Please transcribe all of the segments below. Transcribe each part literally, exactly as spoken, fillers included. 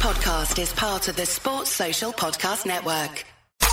podcast is part of the Sports Social Podcast Network.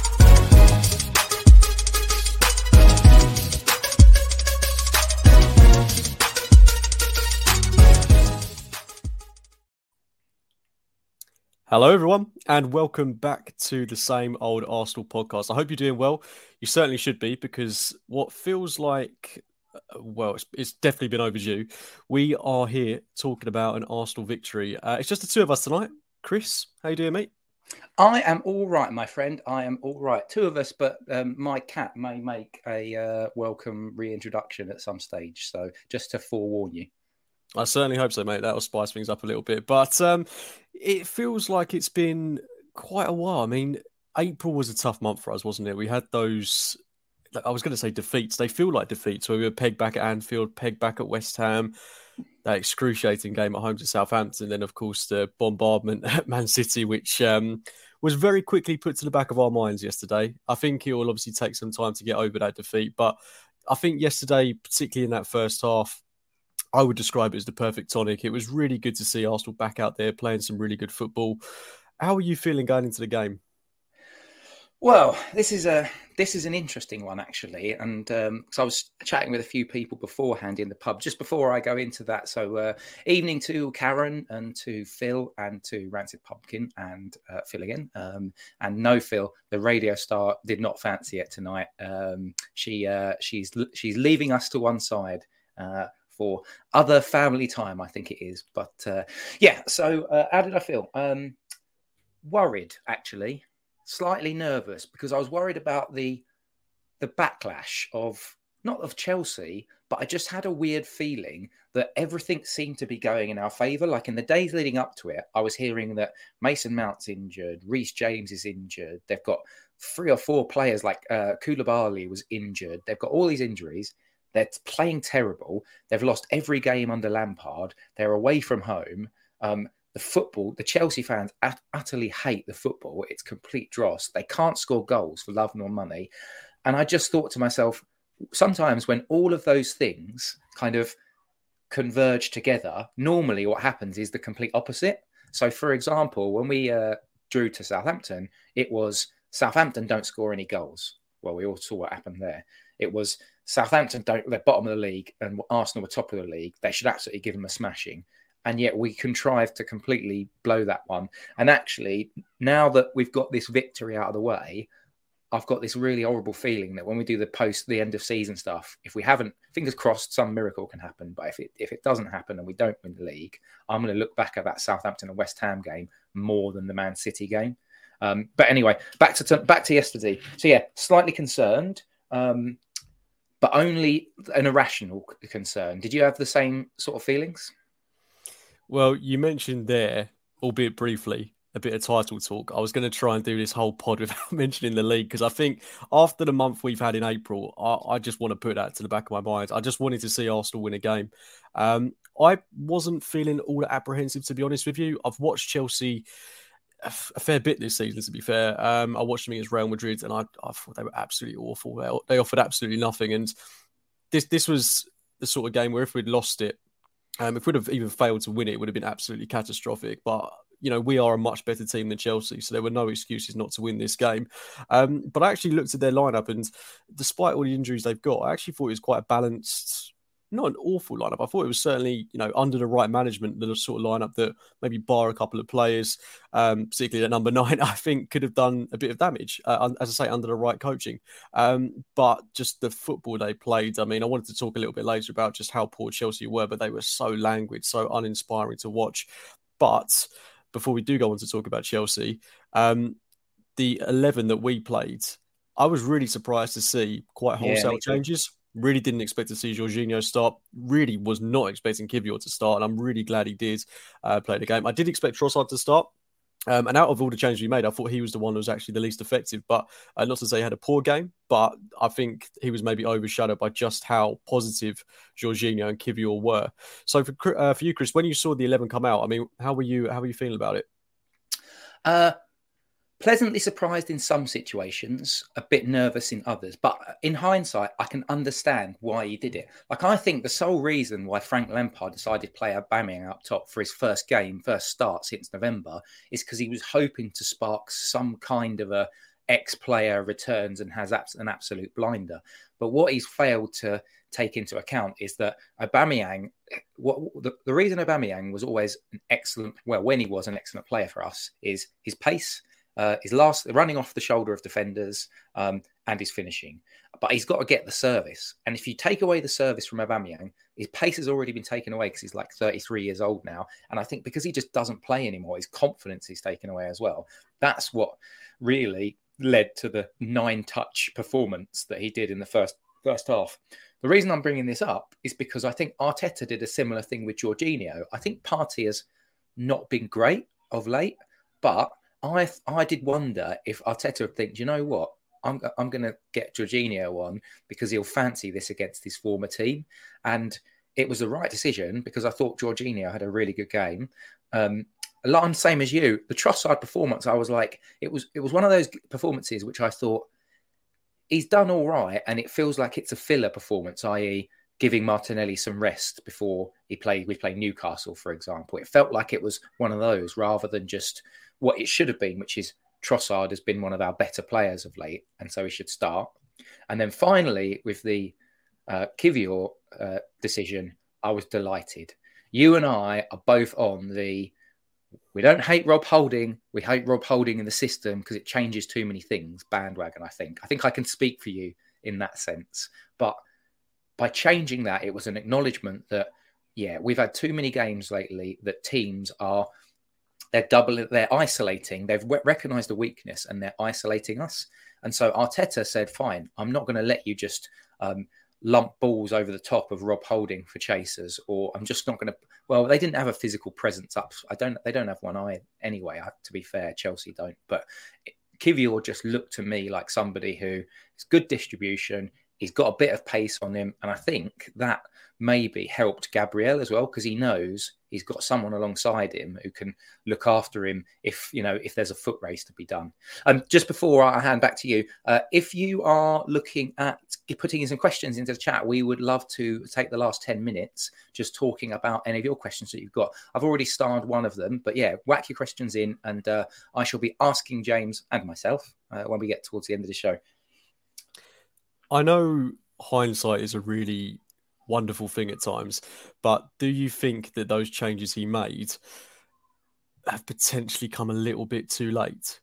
Hello, everyone, and welcome back to the Same Old Arsenal podcast. I hope you're doing well. You certainly should be, because what feels like, well, it's, it's definitely been overdue. We are here talking about an Arsenal victory. Uh, it's just the two of us tonight. Chris, how you doing, mate? I am all right, my friend. I am all right. Two of us, but um, my cat may make a uh, welcome reintroduction at some stage. So just to forewarn you. I certainly hope so, mate. That'll spice things up a little bit. But um, it feels like it's been quite a while. I mean, April was a tough month for us, wasn't it? We had those, I was going to say defeats. They feel like defeats, where we were pegged back at Anfield, pegged back at West Ham, that excruciating game at home to Southampton. Then, of course, the bombardment at Man City, which um, was very quickly put to the back of our minds yesterday. I think it will obviously take some time to get over that defeat. But I think yesterday, particularly in that first half, I would describe it as the perfect tonic. It was really good to see Arsenal back out there playing some really good football. How are you feeling going into the game? Well, this is a this is an interesting one, actually. And um, so I was chatting with a few people beforehand in the pub, just before I go into that. So uh, evening to Karen and to Phil and to Rancid Pumpkin and uh, Phil again. Um, and no Phil, the radio star, did not fancy it tonight. Um, she uh, she's she's leaving us to one side uh, for other family time, I think it is. But uh, yeah, so uh, how did I feel? Um, worried, actually. Slightly nervous, because I was worried about the the backlash of, not of Chelsea, but I just had a weird feeling that everything seemed to be going in our favour. Like in the days leading up to it, I was hearing that Mason Mount's injured, Reece James is injured. They've got three or four players, like uh, Koulibaly was injured. They've got all these injuries. They're playing terrible. They've lost every game under Lampard. They're away from home. Um, The football, the Chelsea fans at, utterly hate the football. It's complete dross. They can't score goals for love nor money. And I just thought to myself, sometimes when all of those things kind of converge together, normally what happens is the complete opposite. So, for example, when we uh, drew to Southampton, it was Southampton don't score any goals. Well, we all saw what happened there. It was Southampton don't, they're bottom of the league, and Arsenal were top of the league. They should absolutely give them a smashing. And yet we contrived to completely blow that one. And actually, now that we've got this victory out of the way, I've got this really horrible feeling that when we do the post, the end of season stuff, if we haven't, fingers crossed, some miracle can happen. But if it if it doesn't happen and we don't win the league, I'm going to look back at that Southampton and West Ham game more than the Man City game. Um, but anyway, back to back to yesterday. So yeah, slightly concerned, um, but only an irrational concern. Did you have the same sort of feelings? Well, you mentioned there, albeit briefly, a bit of title talk. I was going to try and do this whole pod without mentioning the league, because I think after the month we've had in April, I, I just want to put that to the back of my mind. I just wanted to see Arsenal win a game. Um, I wasn't feeling all that apprehensive, to be honest with you. I've watched Chelsea a, f- a fair bit this season, to be fair. Um, I watched them against Real Madrid, and I, I thought they were absolutely awful. They, they offered absolutely nothing. And this this was the sort of game where if we'd lost it, Um, if we'd have even failed to win it, it would have been absolutely catastrophic. But, you know, we are a much better team than Chelsea, so there were no excuses not to win this game. Um, but I actually looked at their lineup, and despite all the injuries they've got, I actually thought it was quite a balanced, not an awful lineup. I thought it was certainly, you know, under the right management, the sort of lineup that maybe bar a couple of players, um, particularly at number nine, I think could have done a bit of damage, uh, as I say, under the right coaching. Um, but just the football they played, I mean, I wanted to talk a little bit later about just how poor Chelsea were, but they were so languid, so uninspiring to watch. But before we do go on to talk about Chelsea, um, the eleven that we played, I was really surprised to see quite wholesale yeah, changes. Really didn't expect to see Jorginho start. Really was not expecting Kiwior to start, and I'm really glad he did uh, play the game. I did expect Trossard to start, um, and out of all the changes we made, I thought he was the one that was actually the least effective. But uh, not to say he had a poor game, but I think he was maybe overshadowed by just how positive Jorginho and Kiwior were. So for uh, for you, Chris, when you saw the eleven come out, I mean, how were you? How were you feeling about it? Uh, pleasantly surprised in some situations, a bit nervous in others. But in hindsight, I can understand why he did it. Like, I think the sole reason why Frank Lampard decided to play Aubameyang up top for his first game, first start since November, is because he was hoping to spark some kind of a ex-player returns and has an absolute blinder. But what he's failed to take into account is that Aubameyang, what the, the reason Aubameyang was always an excellent, well, when he was an excellent player for us, is his pace, Uh, his last running off the shoulder of defenders, um, and his finishing. But he's got to get the service. And if you take away the service from Aubameyang, his pace has already been taken away because he's like thirty-three years old now. And I think because he just doesn't play anymore, his confidence is taken away as well. That's what really led to the nine-touch performance that he did in the first first half. The reason I'm bringing this up is because I think Arteta did a similar thing with Jorginho. I think Partey has not been great of late, but I I did wonder if Arteta would think, do you know what? I'm I'm going to get Jorginho on because he'll fancy this against his former team. And it was the right decision because I thought Jorginho had a really good game. Um, a lot, I'm the same as you. The Trossard performance, I was like, it was it was one of those performances which I thought he's done all right, and it feels like it's a filler performance, that is, giving Martinelli some rest before he played. We played Newcastle, for example. It felt like it was one of those rather than just what it should have been, which is Trossard has been one of our better players of late, and so he should start. And then finally, with the uh, Kivior uh, decision, I was delighted. You and I are both on the, we don't hate Rob Holding, we hate Rob Holding in the system because it changes too many things, bandwagon, I think. I think I can speak for you in that sense. But by changing that, it was an acknowledgement that, yeah, we've had too many games lately that teams are, they're double, they're isolating. They've recognised the weakness and they're isolating us. And so Arteta said, fine, I'm not going to let you just um, lump balls over the top of Rob Holding for chasers, or I'm just not going to, well, they didn't have a physical presence up. I don't, they don't have one eye anyway, to be fair, Chelsea don't. But Kivior just looked to me like somebody who is good distribution. He's got a bit of pace on him. And I think that maybe helped Gabriel as well, because he knows he's got someone alongside him who can look after him if, you know, if there's a foot race to be done. Um, just before I hand back to you, uh, if you are looking at putting in some questions into the chat, we would love to take the last ten minutes just talking about any of your questions that you've got. I've already starred one of them, but yeah, whack your questions in and uh, I shall be asking James and myself uh, when we get towards the end of the show. I know hindsight is a really wonderful thing at times, but do you think that those changes he made have potentially come a little bit too late?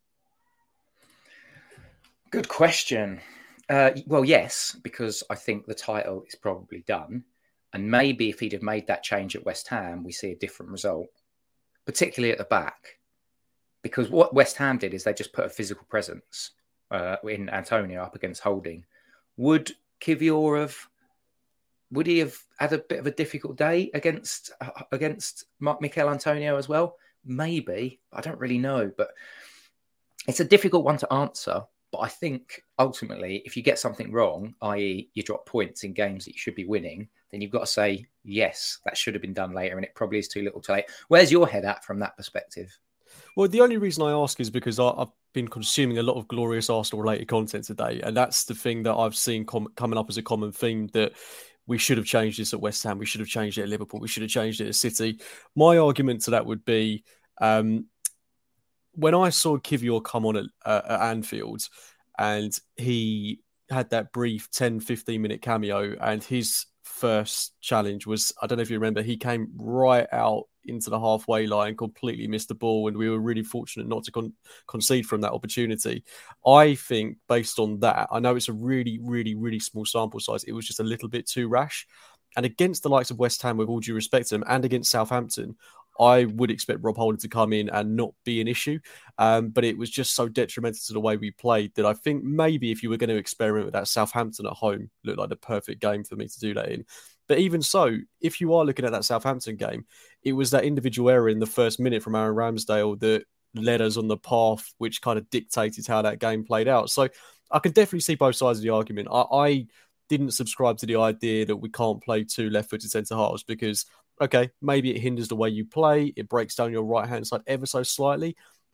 Good question. Uh, well, yes, because I think the title is probably done. And maybe if he'd have made that change at West Ham, we see a different result, particularly at the back. Because what West Ham did is they just put a physical presence uh, in Antonio up against Holding. Would Kivior have, would he have had a bit of a difficult day against uh, against Mikel Antonio as well? Maybe. I don't really know. But it's a difficult one to answer. But I think ultimately, if you get something wrong, that is you drop points in games that you should be winning, then you've got to say, yes, that should have been done later. And it probably is too little too late. Where's your head at from that perspective? Well, the only reason I ask is because I, I've been consuming a lot of glorious Arsenal-related content today, and that's the thing that I've seen com- coming up as a common theme, that we should have changed this at West Ham, we should have changed it at Liverpool, we should have changed it at City. My argument to that would be, um, when I saw Kivior come on at, uh, at Anfield, and he had that brief ten, fifteen minute cameo, and his first challenge was, I don't know if you remember, he came right out into the halfway line, completely missed the ball, and we were really fortunate not to con- concede from that opportunity. I think based on that, I know it's a really, really, really small sample size, it was just a little bit too rash. And against the likes of West Ham, with all due respect to them, and against Southampton, I would expect Rob Holding to come in and not be an issue. Um, but it was just so detrimental to the way we played that I think maybe if you were going to experiment with that, Southampton at home looked like the perfect game for me to do that in. But even so, if you are looking at that Southampton game, it was that individual error in the first minute from Aaron Ramsdale that led us on the path which kind of dictated how that game played out. So I can definitely see both sides of the argument. I, I didn't subscribe to the idea that we can't play two left-footed centre-halves because, okay, maybe it hinders the way you play. It breaks down your right-hand side ever so slightly. But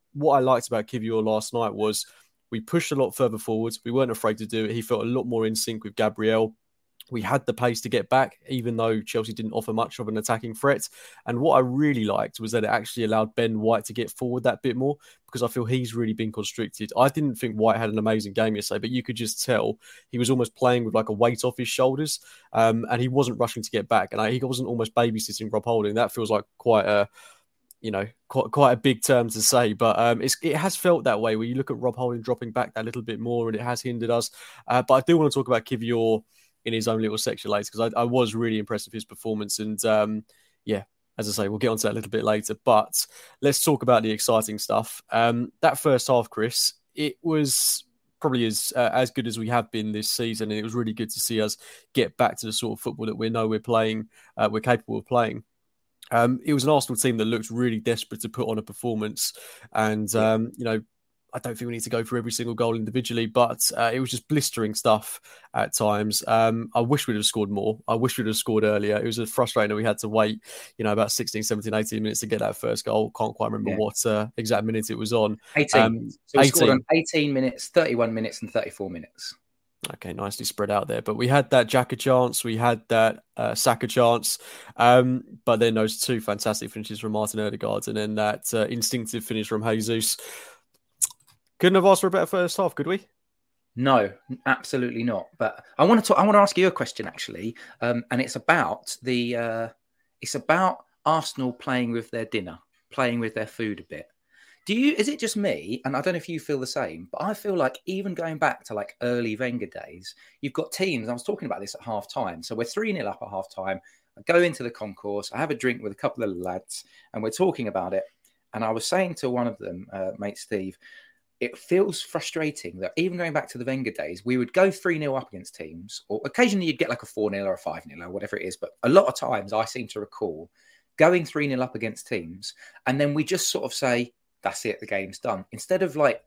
what I liked about Kivior last night was we pushed a lot further forwards. We weren't afraid to do it. He felt a lot more in sync with Gabriel. We had the pace to get back, even though Chelsea didn't offer much of an attacking threat. And what I really liked was that it actually allowed Ben White to get forward that bit more, because I feel he's really been constricted. I didn't think White had an amazing game yesterday, but you could just tell he was almost playing with like a weight off his shoulders, um, and he wasn't rushing to get back. And I, he wasn't almost babysitting Rob Holding. That feels like quite a, you know, quite quite a big term to say, but um, it's, it has felt that way where you look at Rob Holding dropping back that little bit more, and it has hindered us. Uh, but I do want to talk about Kivior in his own little section later, because I, I was really impressed with his performance. And um, yeah, as I say, we'll get onto that a little bit later. But let's talk about the exciting stuff. Um, that first half, Chris, it was probably as uh, as good as we have been this season, and it was really good to see us get back to the sort of football that we know we're playing, uh, we're capable of playing. Um, it was an Arsenal team that looked really desperate to put on a performance, and um, you know, I don't think we need to go through every single goal individually, but uh, it was just blistering stuff at times. Um, I wish we'd have scored more. I wish we'd have scored earlier. It was a frustrating that we had to wait, you know, about sixteen, seventeen, eighteen minutes to get that first goal. Can't quite remember yeah. what uh, exact minute it was on. eighteen. Um, so we eighteen. Scored on eighteen minutes, thirty-one minutes and thirty-four minutes. Okay, nicely spread out there. But we had that Xhaka chance, we had that uh, Saka chance, um, but then those two fantastic finishes from Martin Odegaard, and then that uh, instinctive finish from Jesus. Couldn't have asked for a better first half, could we? No, absolutely not. But I want to talk, I want to ask you a question actually, um, and it's about the uh, it's about Arsenal playing with their dinner, playing with their food a bit. Do you? Is it just me? And I don't know if you feel the same, but I feel like even going back to like early Wenger days, you've got teams. I was talking about this at half time. So we're three nil up at half time. I go into the concourse. I have a drink with a couple of lads, and we're talking about it. And I was saying to one of them, uh, mate Steve, it feels frustrating that even going back to the Wenger days, we would go three nil up against teams, or occasionally you'd get like a four nil or a five nil or whatever it is. But a lot of times I seem to recall going three nil up against teams, and then we just sort of say, that's it, the game's done. Instead of like,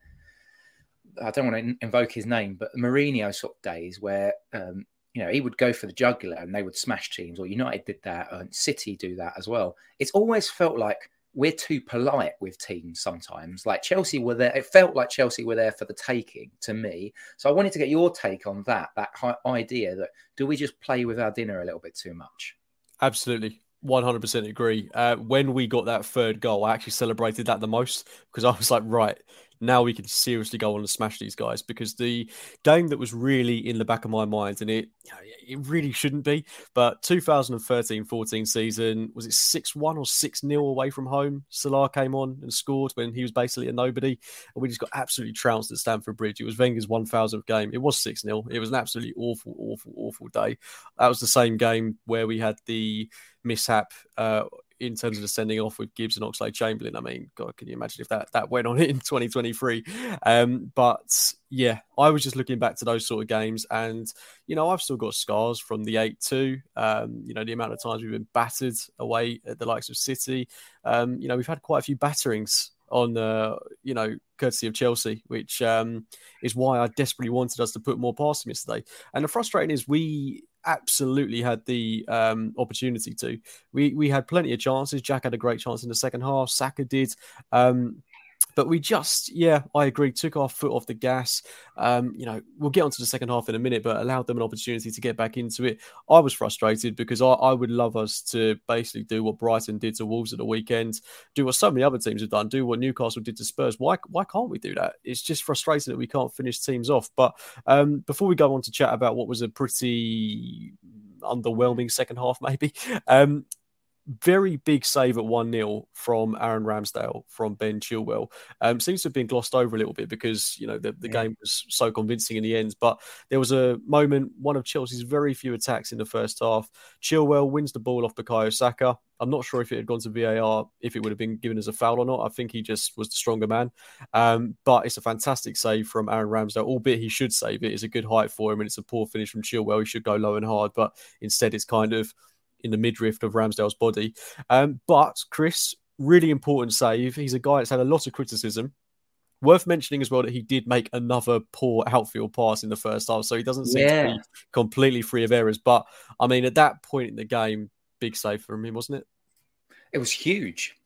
I don't want to invoke his name, but Mourinho sort of days where, um, you know, he would go for the jugular and they would smash teams, or United did that, and City do that as well. It's always felt like we're too polite with teams sometimes. Like Chelsea were there. It felt like Chelsea were there for the taking to me. So I wanted to get your take on that, that idea that do we just play with our dinner a little bit too much? Absolutely. one hundred percent agree. Uh, when we got that third goal, I actually celebrated that the most, because I was like, right, now we can seriously go on and smash these guys, because the game that was really in the back of my mind, and it it really shouldn't be, but two thousand thirteen fourteen season, was it six one or six nil away from home? Salah came on and scored when he was basically a nobody, and we just got absolutely trounced at Stamford Bridge. It was Wenger's one thousandth game. It was six nil. It was an absolutely awful, awful, awful day. That was the same game where we had the mishap uh, in terms of the sending off with Gibbs and Oxlade-Chamberlain. I mean, God, can you imagine if that, that went on in twenty twenty-three? Um, but yeah, I was just looking back to those sort of games, and, you know, I've still got scars from the eight two. Um, you know, the amount of times we've been battered away at the likes of City. Um, you know, we've had quite a few batterings on, uh, you know, courtesy of Chelsea, which um, is why I desperately wanted us to put more past them yesterday. And the frustrating is we absolutely had the um, opportunity to. We we had plenty of chances. Jack had a great chance in the second half. Saka did. Um, but we just, yeah, I agree, took our foot off the gas. Um, you know, we'll get onto the second half in a minute, but allowed them an opportunity to get back into it. I was frustrated because I, I would love us to basically do what Brighton did to Wolves at the weekend, do what so many other teams have done, do what Newcastle did to Spurs. Why why can't we do that? It's just frustrating that we can't finish teams off. But um, before we go on to chat about what was a pretty underwhelming second half, maybe, um, very big save at one nil from Aaron Ramsdale from Ben Chilwell. Um, seems to have been glossed over a little bit because, you know, the, the yeah. game was so convincing in the end. But there was a moment, one of Chelsea's very few attacks in the first half. Chilwell wins the ball off Bukayo Saka. I'm not sure if it had gone to V A R, if it would have been given as a foul or not. I think he just was the stronger man. Um, but it's a fantastic save from Aaron Ramsdale, albeit he should save it. It's a good height for him, and it's a poor finish from Chilwell. He should go low and hard, but instead it's kind of in the midriff of Ramsdale's body. Um, but Chris, really important save. He's a guy that's had a lot of criticism. Worth mentioning as well that he did make another poor outfield pass in the first half, so he doesn't seem yeah. to be completely free of errors. But, I mean, at that point in the game, big save from him, wasn't it? It was huge.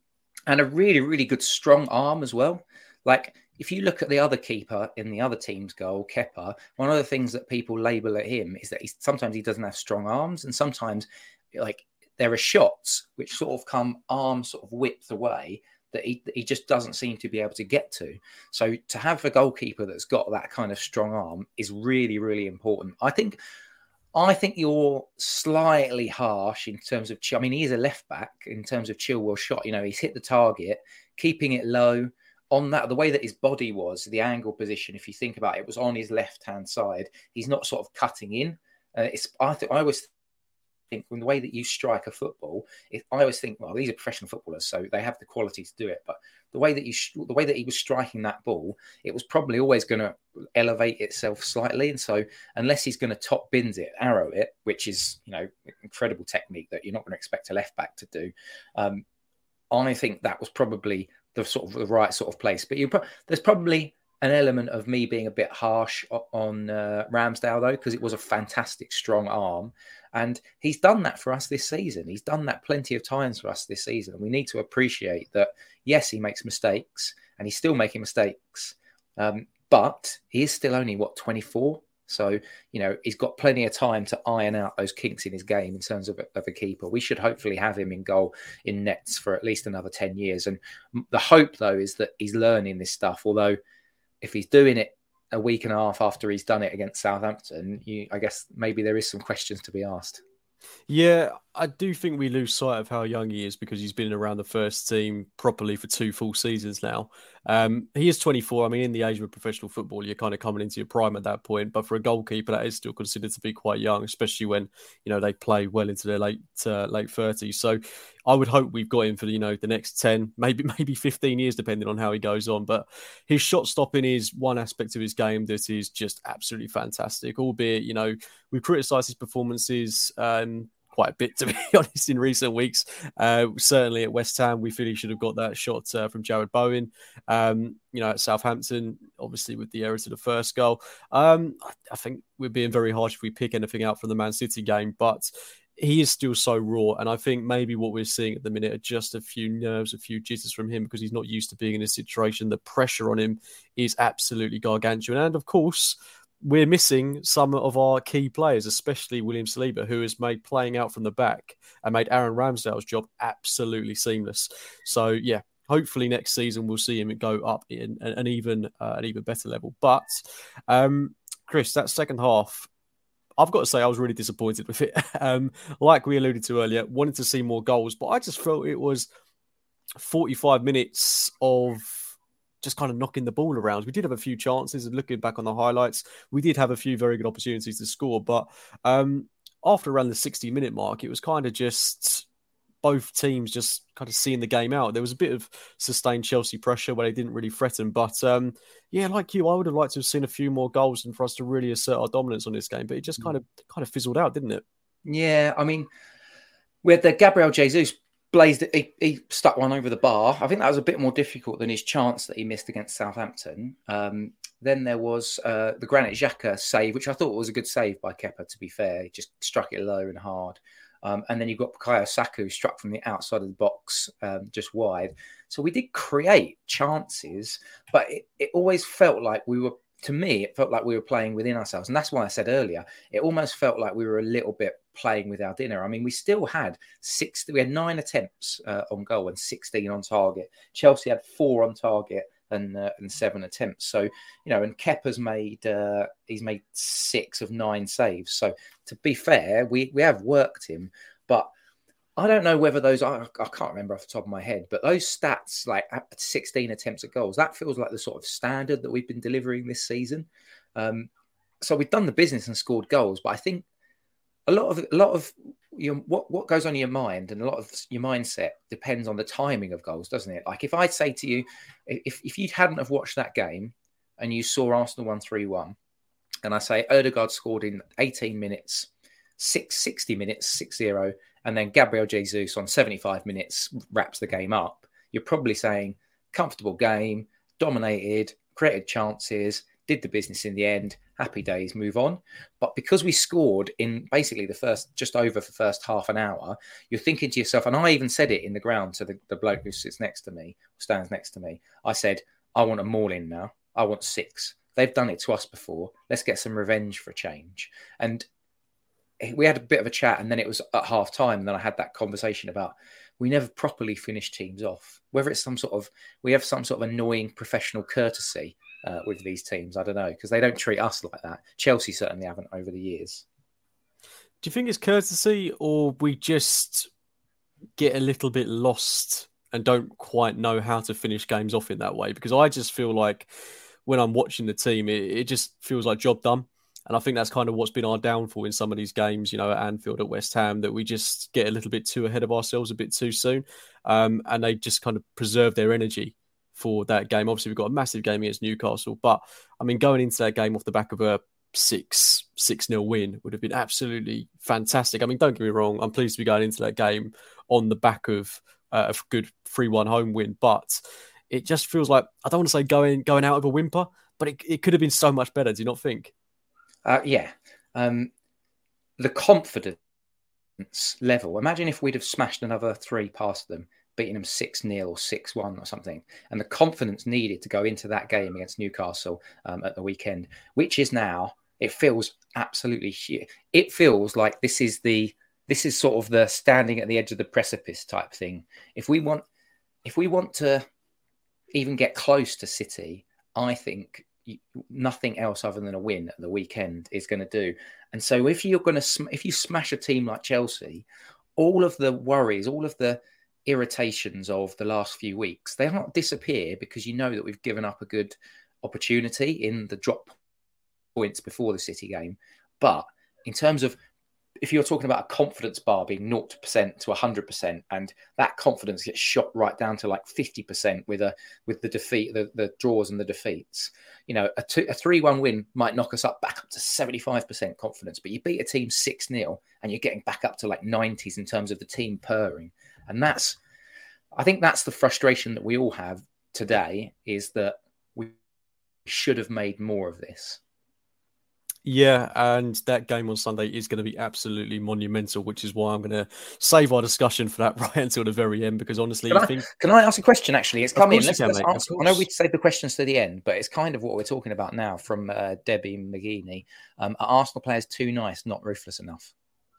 and a really, really good strong arm as well. Like, if you look at the other keeper in the other team's goal, Kepa, one of the things that people label at him is that he's, sometimes he doesn't have strong arms, and sometimes like there are shots which sort of come arm sort of width away that he, that he just doesn't seem to be able to get to. So to have a goalkeeper that's got that kind of strong arm is really, really important. I think I think you're slightly harsh in terms of, I mean, he is a left back in terms of Chilwell's shot. You know, he's hit the target, keeping it low. On that, the way that his body was, the angle position, if you think about it, it was on his left-hand side. He's not sort of cutting in. Uh, it's I think I always think from the way that you strike a football, it, I always think, well, these are professional footballers, so they have the quality to do it. But the way that you, the way that he was striking that ball, it was probably always going to elevate itself slightly. And so, unless he's going to top bins it, arrow it, which is, you know, incredible technique that you're not going to expect a left back to do, um, I think that was probably the sort of the right sort of place. But you, there's probably an element of me being a bit harsh on uh, Ramsdale, though, because it was a fantastic strong arm. And he's done that for us this season. He's done that plenty of times for us this season. And we need to appreciate that, yes, he makes mistakes and he's still making mistakes. Um, but he is still only, what, twenty-four? So, you know, he's got plenty of time to iron out those kinks in his game in terms of a, of a keeper. We should hopefully have him in goal in nets for at least another ten years. And the hope, though, is that he's learning this stuff. Although if he's doing it a week and a half after he's done it against Southampton, you, I guess maybe there is some questions to be asked. Yeah, I do think we lose sight of how young he is because he's been around the first team properly for two full seasons now. Um, he is twenty-four. I mean, in the age of professional football, you're kind of coming into your prime at that point. But for a goalkeeper, that is still considered to be quite young, especially when, you know, they play well into their late uh, late thirties. So I would hope we've got him for, you know, the next ten, maybe maybe fifteen years, depending on how he goes on. But his shot stopping is one aspect of his game that is just absolutely fantastic. Albeit, you know, we've criticised his performances um, quite a bit, to be honest, in recent weeks. Uh, certainly at West Ham, we feel he should have got that shot uh, from Jared Bowen. Um, you know, at Southampton, obviously with the error to the first goal. Um, I think we're being very harsh if we pick anything out from the Man City game, but he is still so raw. And I think maybe what we're seeing at the minute are just a few nerves, a few jitters from him because he's not used to being in this situation. The pressure on him is absolutely gargantuan. And of course, we're missing some of our key players, especially William Saliba, who has made playing out from the back and made Aaron Ramsdale's job absolutely seamless. So, yeah, hopefully next season we'll see him go up in an even uh, an even better level. But, um, Chris, that second half, I've got to say I was really disappointed with it. um, like we alluded to earlier, wanted to see more goals, but I just felt it was forty-five minutes of just kind of knocking the ball around. We did have a few chances, and looking back on the highlights, we did have a few very good opportunities to score. But um, after around the sixty minute mark, it was kind of just both teams just kind of seeing the game out. There was a bit of sustained Chelsea pressure where they didn't really threaten. But um, yeah, like you, I would have liked to have seen a few more goals and for us to really assert our dominance on this game. But it just kind of kind of fizzled out, didn't it? Yeah, I mean, with the Gabriel Jesus blazed it, he, he stuck one over the bar. I think that was a bit more difficult than his chance that he missed against Southampton. Um, then there was uh, the Granit Xhaka save, which I thought was a good save by Kepa, to be fair. He just struck it low and hard. Um, and then you've got Bukayo Saka, who struck from the outside of the box, um, just wide. So we did create chances, but it, it always felt like we were, to me, it felt like we were playing within ourselves. And that's why I said earlier, it almost felt like we were a little bit playing with our dinner. I mean, we still had six, we had nine attempts uh, on goal and sixteen on target. Chelsea had four on target and uh, and seven attempts. So, you know, and Kepa's made, uh, he's made six of nine saves. So to be fair, we, we have worked him, but I don't know whether those, I, I can't remember off the top of my head, but those stats, like sixteen attempts at goals, that feels like the sort of standard that we've been delivering this season. Um, so we've done the business and scored goals, but I think a lot of, a lot of your, what, what goes on in your mind and a lot of your mindset depends on the timing of goals, doesn't it? Like if I say to you, if, if you hadn't have watched that game and you saw Arsenal won three one, and I say Ødegaard scored in eighteen minutes, six, sixty minutes, six zero, and then Gabriel Jesus on seventy-five minutes wraps the game up, you're probably saying comfortable game, dominated, created chances, did the business in the end, happy days, move on. But because we scored in basically the first, just over the first half an hour, you're thinking to yourself, and I even said it in the ground to the, the bloke who sits next to me, stands next to me, I said, I want a maul-in now. I want six. They've done it to us before. Let's get some revenge for a change. And we had a bit of a chat, and then it was at half time. And then I had that conversation about we never properly finish teams off, whether it's some sort of, we have some sort of annoying professional courtesy uh, with these teams. I don't know, because they don't treat us like that. Chelsea certainly haven't over the years. Do you think it's courtesy, or we just get a little bit lost and don't quite know how to finish games off in that way? Because I just feel like when I'm watching the team, it, it just feels like job done. And I think that's kind of what's been our downfall in some of these games, you know, at Anfield, at West Ham, that we just get a little bit too ahead of ourselves a bit too soon. Um, and they just kind of preserve their energy for that game. Obviously, we've got a massive game against Newcastle. But, I mean, going into that game off the back of a six, six nil win would have been absolutely fantastic. I mean, don't get me wrong. I'm pleased to be going into that game on the back of uh, a good three one home win. But it just feels like, I don't want to say going, going out of a whimper, but it, it could have been so much better. Do you not think? Uh, yeah. Um, the confidence level. Imagine if we'd have smashed another three past them, beating them six nil or six one or something. And the confidence needed to go into that game against Newcastle um, at the weekend, which is now, it feels absolutely huge. It feels like this is the, this is sort of the standing at the edge of the precipice type thing. If we want, if we want to even get close to City, I think nothing else other than a win at the weekend is going to do. And so if you're going to, sm- if you smash a team like Chelsea, all of the worries, all of the irritations of the last few weeks, they don't disappear because you know that we've given up a good opportunity in the drop points before the City game. But in terms of, if you're talking about a confidence bar being zero percent to one hundred percent, and that confidence gets shot right down to like fifty percent with a with the defeat, the, the draws and the defeats, you know, a, two, a three one win might knock us up back up to seventy-five percent confidence, but you beat a team six nil and you're getting back up to like nineties in terms of the team purring. And that's, I think that's the frustration that we all have today, is that we should have made more of this. Yeah, and that game on Sunday is going to be absolutely monumental, which is why I'm going to save our discussion for that right until the very end, because honestly... Can, I, I, think... can I ask a question, actually? It's come in. Let's, can, let's ask, I know we saved the questions to the end, but it's kind of what we're talking about now from uh, Debbie McGeaney. Um, are Arsenal players too nice, not ruthless enough?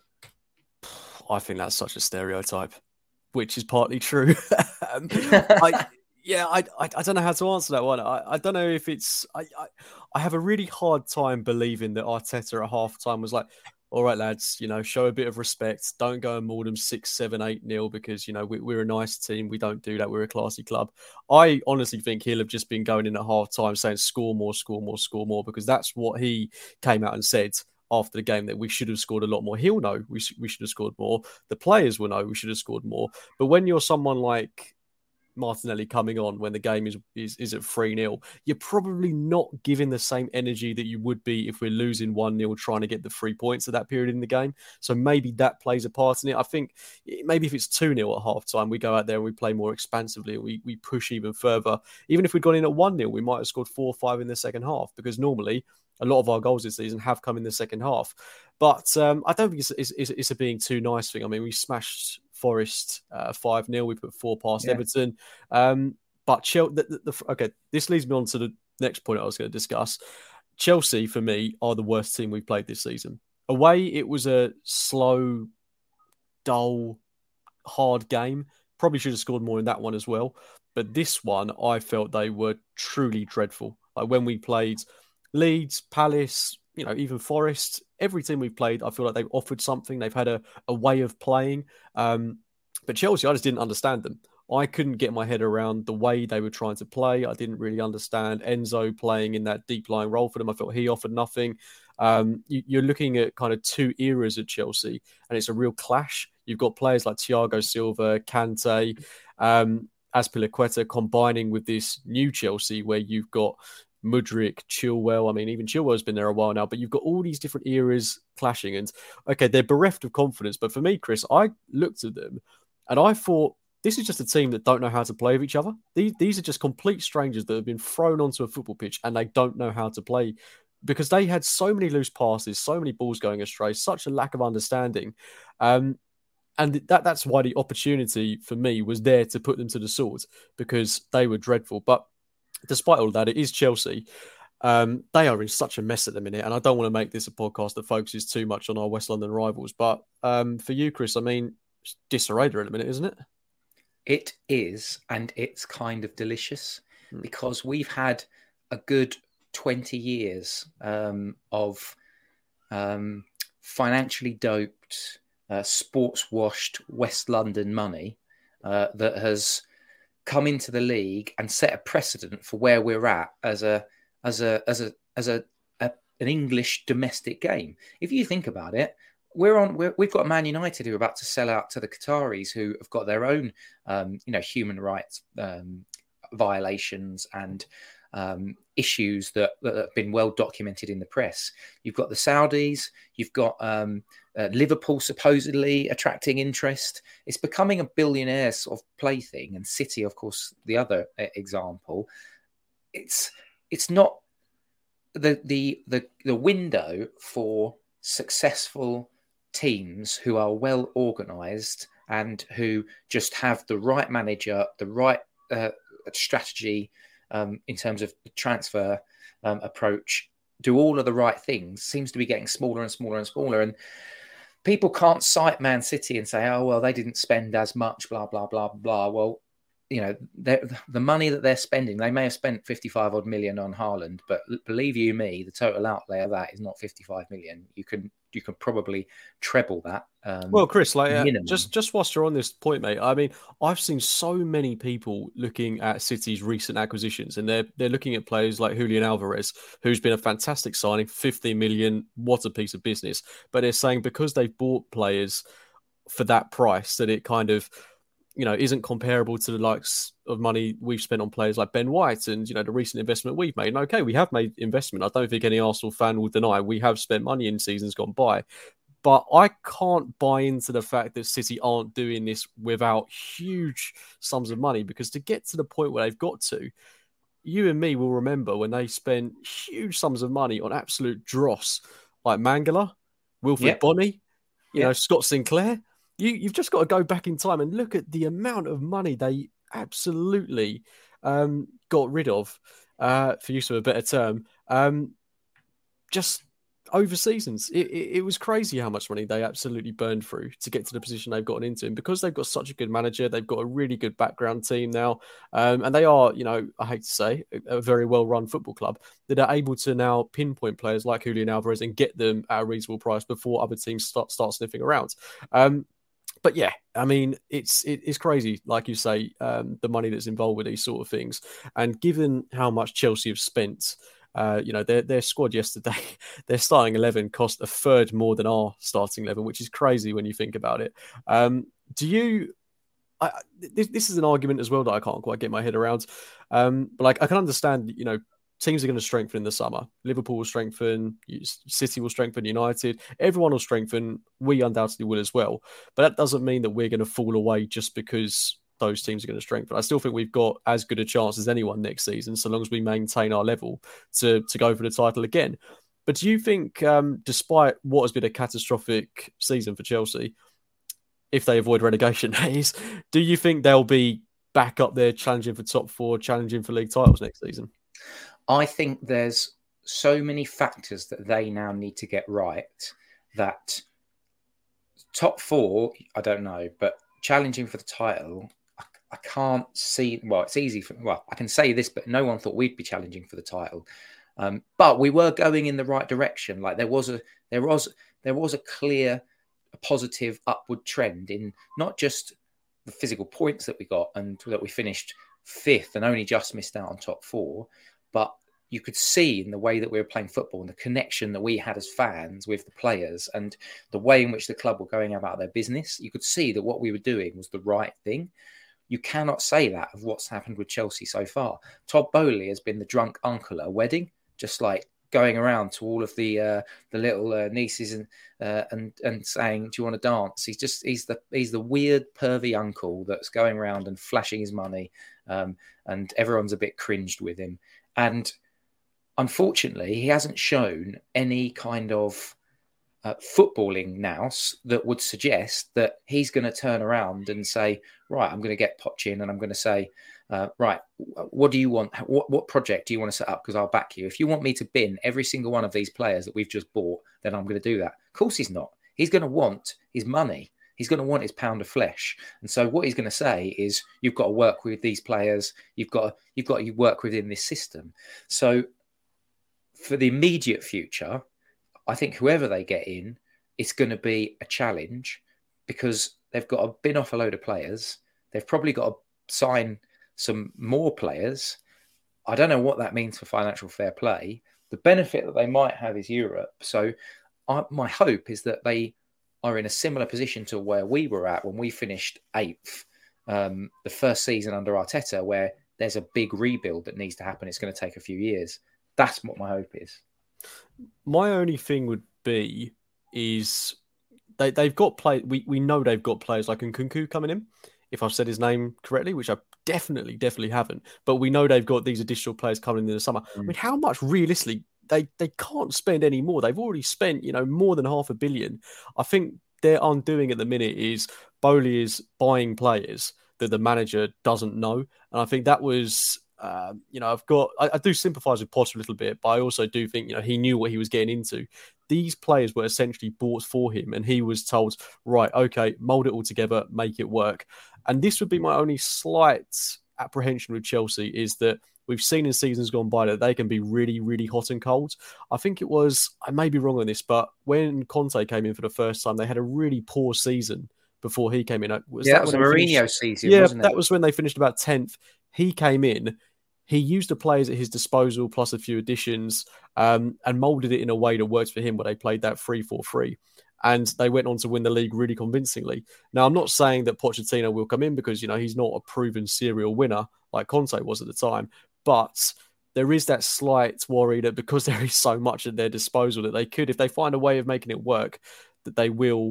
I think that's such a stereotype, which is partly true. um, I... Yeah, I, I I don't know how to answer that one. I, I don't know if it's... I, I I have a really hard time believing that Arteta at half-time was like, all right, lads, you know, show a bit of respect. Don't go and maul them six, seven, eight nil because, you know, we, we're a nice team. We don't do that. We're a classy club. I honestly think he'll have just been going in at half-time saying score more, score more, score more, because that's what he came out and said after the game, that we should have scored a lot more. He'll know we, sh- we should have scored more. The players will know we should have scored more. But when you're someone like Martinelli coming on when the game is is, is at three nil, you're probably not giving the same energy that you would be if we're losing one nil trying to get the three points at that period in the game. So maybe that plays a part in it. I think maybe if it's two nil at half-time, we go out there and we play more expansively. We we push even further. Even if we'd gone in at one nil, we might have scored four or five in the second half, because normally a lot of our goals this season have come in the second half. But um, I don't think it's, it's, it's, it's a being too nice thing. I mean, we smashed Forest uh, five nil. We put four past yeah. Everton. Um, but Chelsea, the, the, the, okay, this leads me on to the next point I was going to discuss. Chelsea, for me, are the worst team we've played this season. Away, it was a slow, dull, hard game. Probably should have scored more in that one as well. But this one, I felt they were truly dreadful. Like when we played Leeds, Palace, you know, even Forest, every team we've played, I feel like they've offered something. They've had a, a way of playing. Um, but Chelsea, I just didn't understand them. I couldn't get my head around the way they were trying to play. I didn't really understand Enzo playing in that deep lying role for them. I felt he offered nothing. Um, you, you're looking at kind of two eras at Chelsea, and it's a real clash. You've got players like Thiago Silva, Kante, um, Azpilicueta combining with this new Chelsea where you've got Mudryk, Chilwell. I mean, even Chilwell's been there a while now, but you've got all these different eras clashing. And okay, they're bereft of confidence. But for me, Chris, I looked at them and I thought this is just a team that don't know how to play with each other. These, these are just complete strangers that have been thrown onto a football pitch and they don't know how to play because they had so many loose passes, so many balls going astray, such a lack of understanding. Um, and that that's why the opportunity for me was there to put them to the sword because they were dreadful. But despite all of that, it is Chelsea. Um, they are in such a mess at the minute, and I don't want to make this a podcast that focuses too much on our West London rivals. But um, for you, Chris, I mean, it's disarray there at the minute, isn't it? It is, and it's kind of delicious mm. because we've had a good twenty years um, of um, financially doped, uh, sports washed West London money uh, that has come into the league and set a precedent for where we're at as a as a as a as a, a an English domestic game. If you think about it, we're on. We're, we've got Man United who are about to sell out to the Qataris, who have got their own, um, you know, human rights um, violations and um, issues that, that have been well documented in the press. You've got the Saudis. You've got um, uh, Liverpool supposedly attracting interest. It's becoming a billionaire sort of plaything, and City, of course, the other example. It's it's not the the the the window for successful teams who are well organised and who just have the right manager, the right uh, strategy um, in terms of the transfer um, approach, do all of the right things, seems to be getting smaller and smaller and smaller. And people can't cite Man City and say, oh, well, they didn't spend as much, blah, blah, blah, blah. Well, you know, the money that they're spending, they may have spent fifty-five odd million on Haaland, but believe you me, the total outlay of that is not fifty-five million. You can you can probably treble that. Um, well, Chris, like uh, just just whilst you're on this point, mate, I mean, I've seen so many people looking at City's recent acquisitions, and they're they're looking at players like Julian Alvarez, who's been a fantastic signing, fifteen million, what a piece of business. But they're saying because they've bought players for that price, that it kind of, you know, isn't comparable to the likes of money we've spent on players like Ben White and, you know, the recent investment we've made. And okay, we have made investment. I don't think any Arsenal fan will deny we have spent money in seasons gone by. But I can't buy into the fact that City aren't doing this without huge sums of money, because to get to the point where they've got to, you and me will remember when they spent huge sums of money on absolute dross like Mangala, Wilfred yep. Bonny, you yep. know, Scott Sinclair. You, you've just got to go back in time and look at the amount of money they absolutely um, got rid of, uh, for use of a better term, um, just over seasons. It, it, it was crazy how much money they absolutely burned through to get to the position they've gotten into. And because they've got such a good manager, they've got a really good background team now. Um, and they are, you know, I hate to say, a, a very well-run football club that are able to now pinpoint players like Julian Alvarez and get them at a reasonable price before other teams start, start sniffing around. Um, But yeah, I mean, it's it, it's crazy, like you say, um, the money that's involved with these sort of things. And given how much Chelsea have spent, uh, you know, their their squad yesterday, their starting eleven cost a third more than our starting eleven, which is crazy when you think about it. Um, do you? I, this, this is an argument as well that I can't quite get my head around. Um, but like, I can understand, you know, teams are going to strengthen in the summer. Liverpool will strengthen, City will strengthen, United, everyone will strengthen. We undoubtedly will as well. But that doesn't mean that we're going to fall away just because those teams are going to strengthen. I still think we've got as good a chance as anyone next season, so long as we maintain our level to, to go for the title again. But do you think, um, despite what has been a catastrophic season for Chelsea, if they avoid relegation days, do you think they'll be back up there challenging for top four, challenging for league titles next season? I think there's so many factors that they now need to get right that top four, I don't know, but challenging for the title, I, I can't see. Well, it's easy for, well, I can say this, but no one thought we'd be challenging for the title. Um, but we were going in the right direction. Like there was a, there was, there was a clear, a positive upward trend in not just the physical points that we got and that we finished fifth and only just missed out on top four, but you could see in the way that we were playing football and the connection that we had as fans with the players and the way in which the club were going about their business, you could see that what we were doing was the right thing. You cannot say that of what's happened with Chelsea so far. Todd Boehly has been the drunk uncle at a wedding, just like going around to all of the uh, the little uh, nieces and uh, and and saying, "Do you want to dance?" He's just he's the he's the weird pervy uncle that's going around and flashing his money, um, and everyone's a bit cringed with him. And unfortunately, he hasn't shown any kind of uh, footballing nous that would suggest that he's going to turn around and say, "Right, I'm going to get Poch in, and I'm going to say." Uh, right, what do you want? What, what project do you want to set up? Because I'll back you. If you want me to bin every single one of these players that we've just bought, then I'm going to do that. Of course he's not. He's going to want his money. He's going to want his pound of flesh. And so what he's going to say is, you've got to work with these players. You've got to, you've got to work within this system. So for the immediate future, I think whoever they get in, it's going to be a challenge because they've got to bin off a load of players. They've probably got to sign some more players. I don't know what that means for financial fair play. The benefit that they might have is Europe. So I, my hope is that they are in a similar position to where we were at when we finished eighth, um, the first season under Arteta, where there's a big rebuild that needs to happen. It's going to take a few years. That's what my hope is. My only thing would be is they, they've got play. We, we know they've got players like Nkunku coming in, if I've said his name correctly, which I definitely, definitely haven't. But we know they've got these additional players coming in the summer. Mm. I mean, how much realistically they, they can't spend any more? They've already spent, you know, more than half a billion. I think their undoing at the minute is Bowley is buying players that the manager doesn't know. And I think that was, uh, you know, I've got, I, I do sympathise with Potter a little bit, but I also do think, you know, he knew what he was getting into. These players were essentially bought for him and he was told, right, okay, mould it all together, make it work. And this would be my only slight apprehension with Chelsea is that we've seen in seasons gone by that they can be really, really hot and cold. I think it was, I may be wrong on this, but when Conte came in for the first time, they had a really poor season before he came in. Was yeah, that, that was a Mourinho finished... season, yeah, wasn't it? that was when they finished about tenth. He came in, he used the players at his disposal plus a few additions um, and moulded it in a way that worked for him where they played that three four three. And they went on to win the league really convincingly. Now, I'm not saying that Pochettino will come in because, you know, he's not a proven serial winner like Conte was at the time. But there is that slight worry that because there is so much at their disposal that they could, if they find a way of making it work, that they will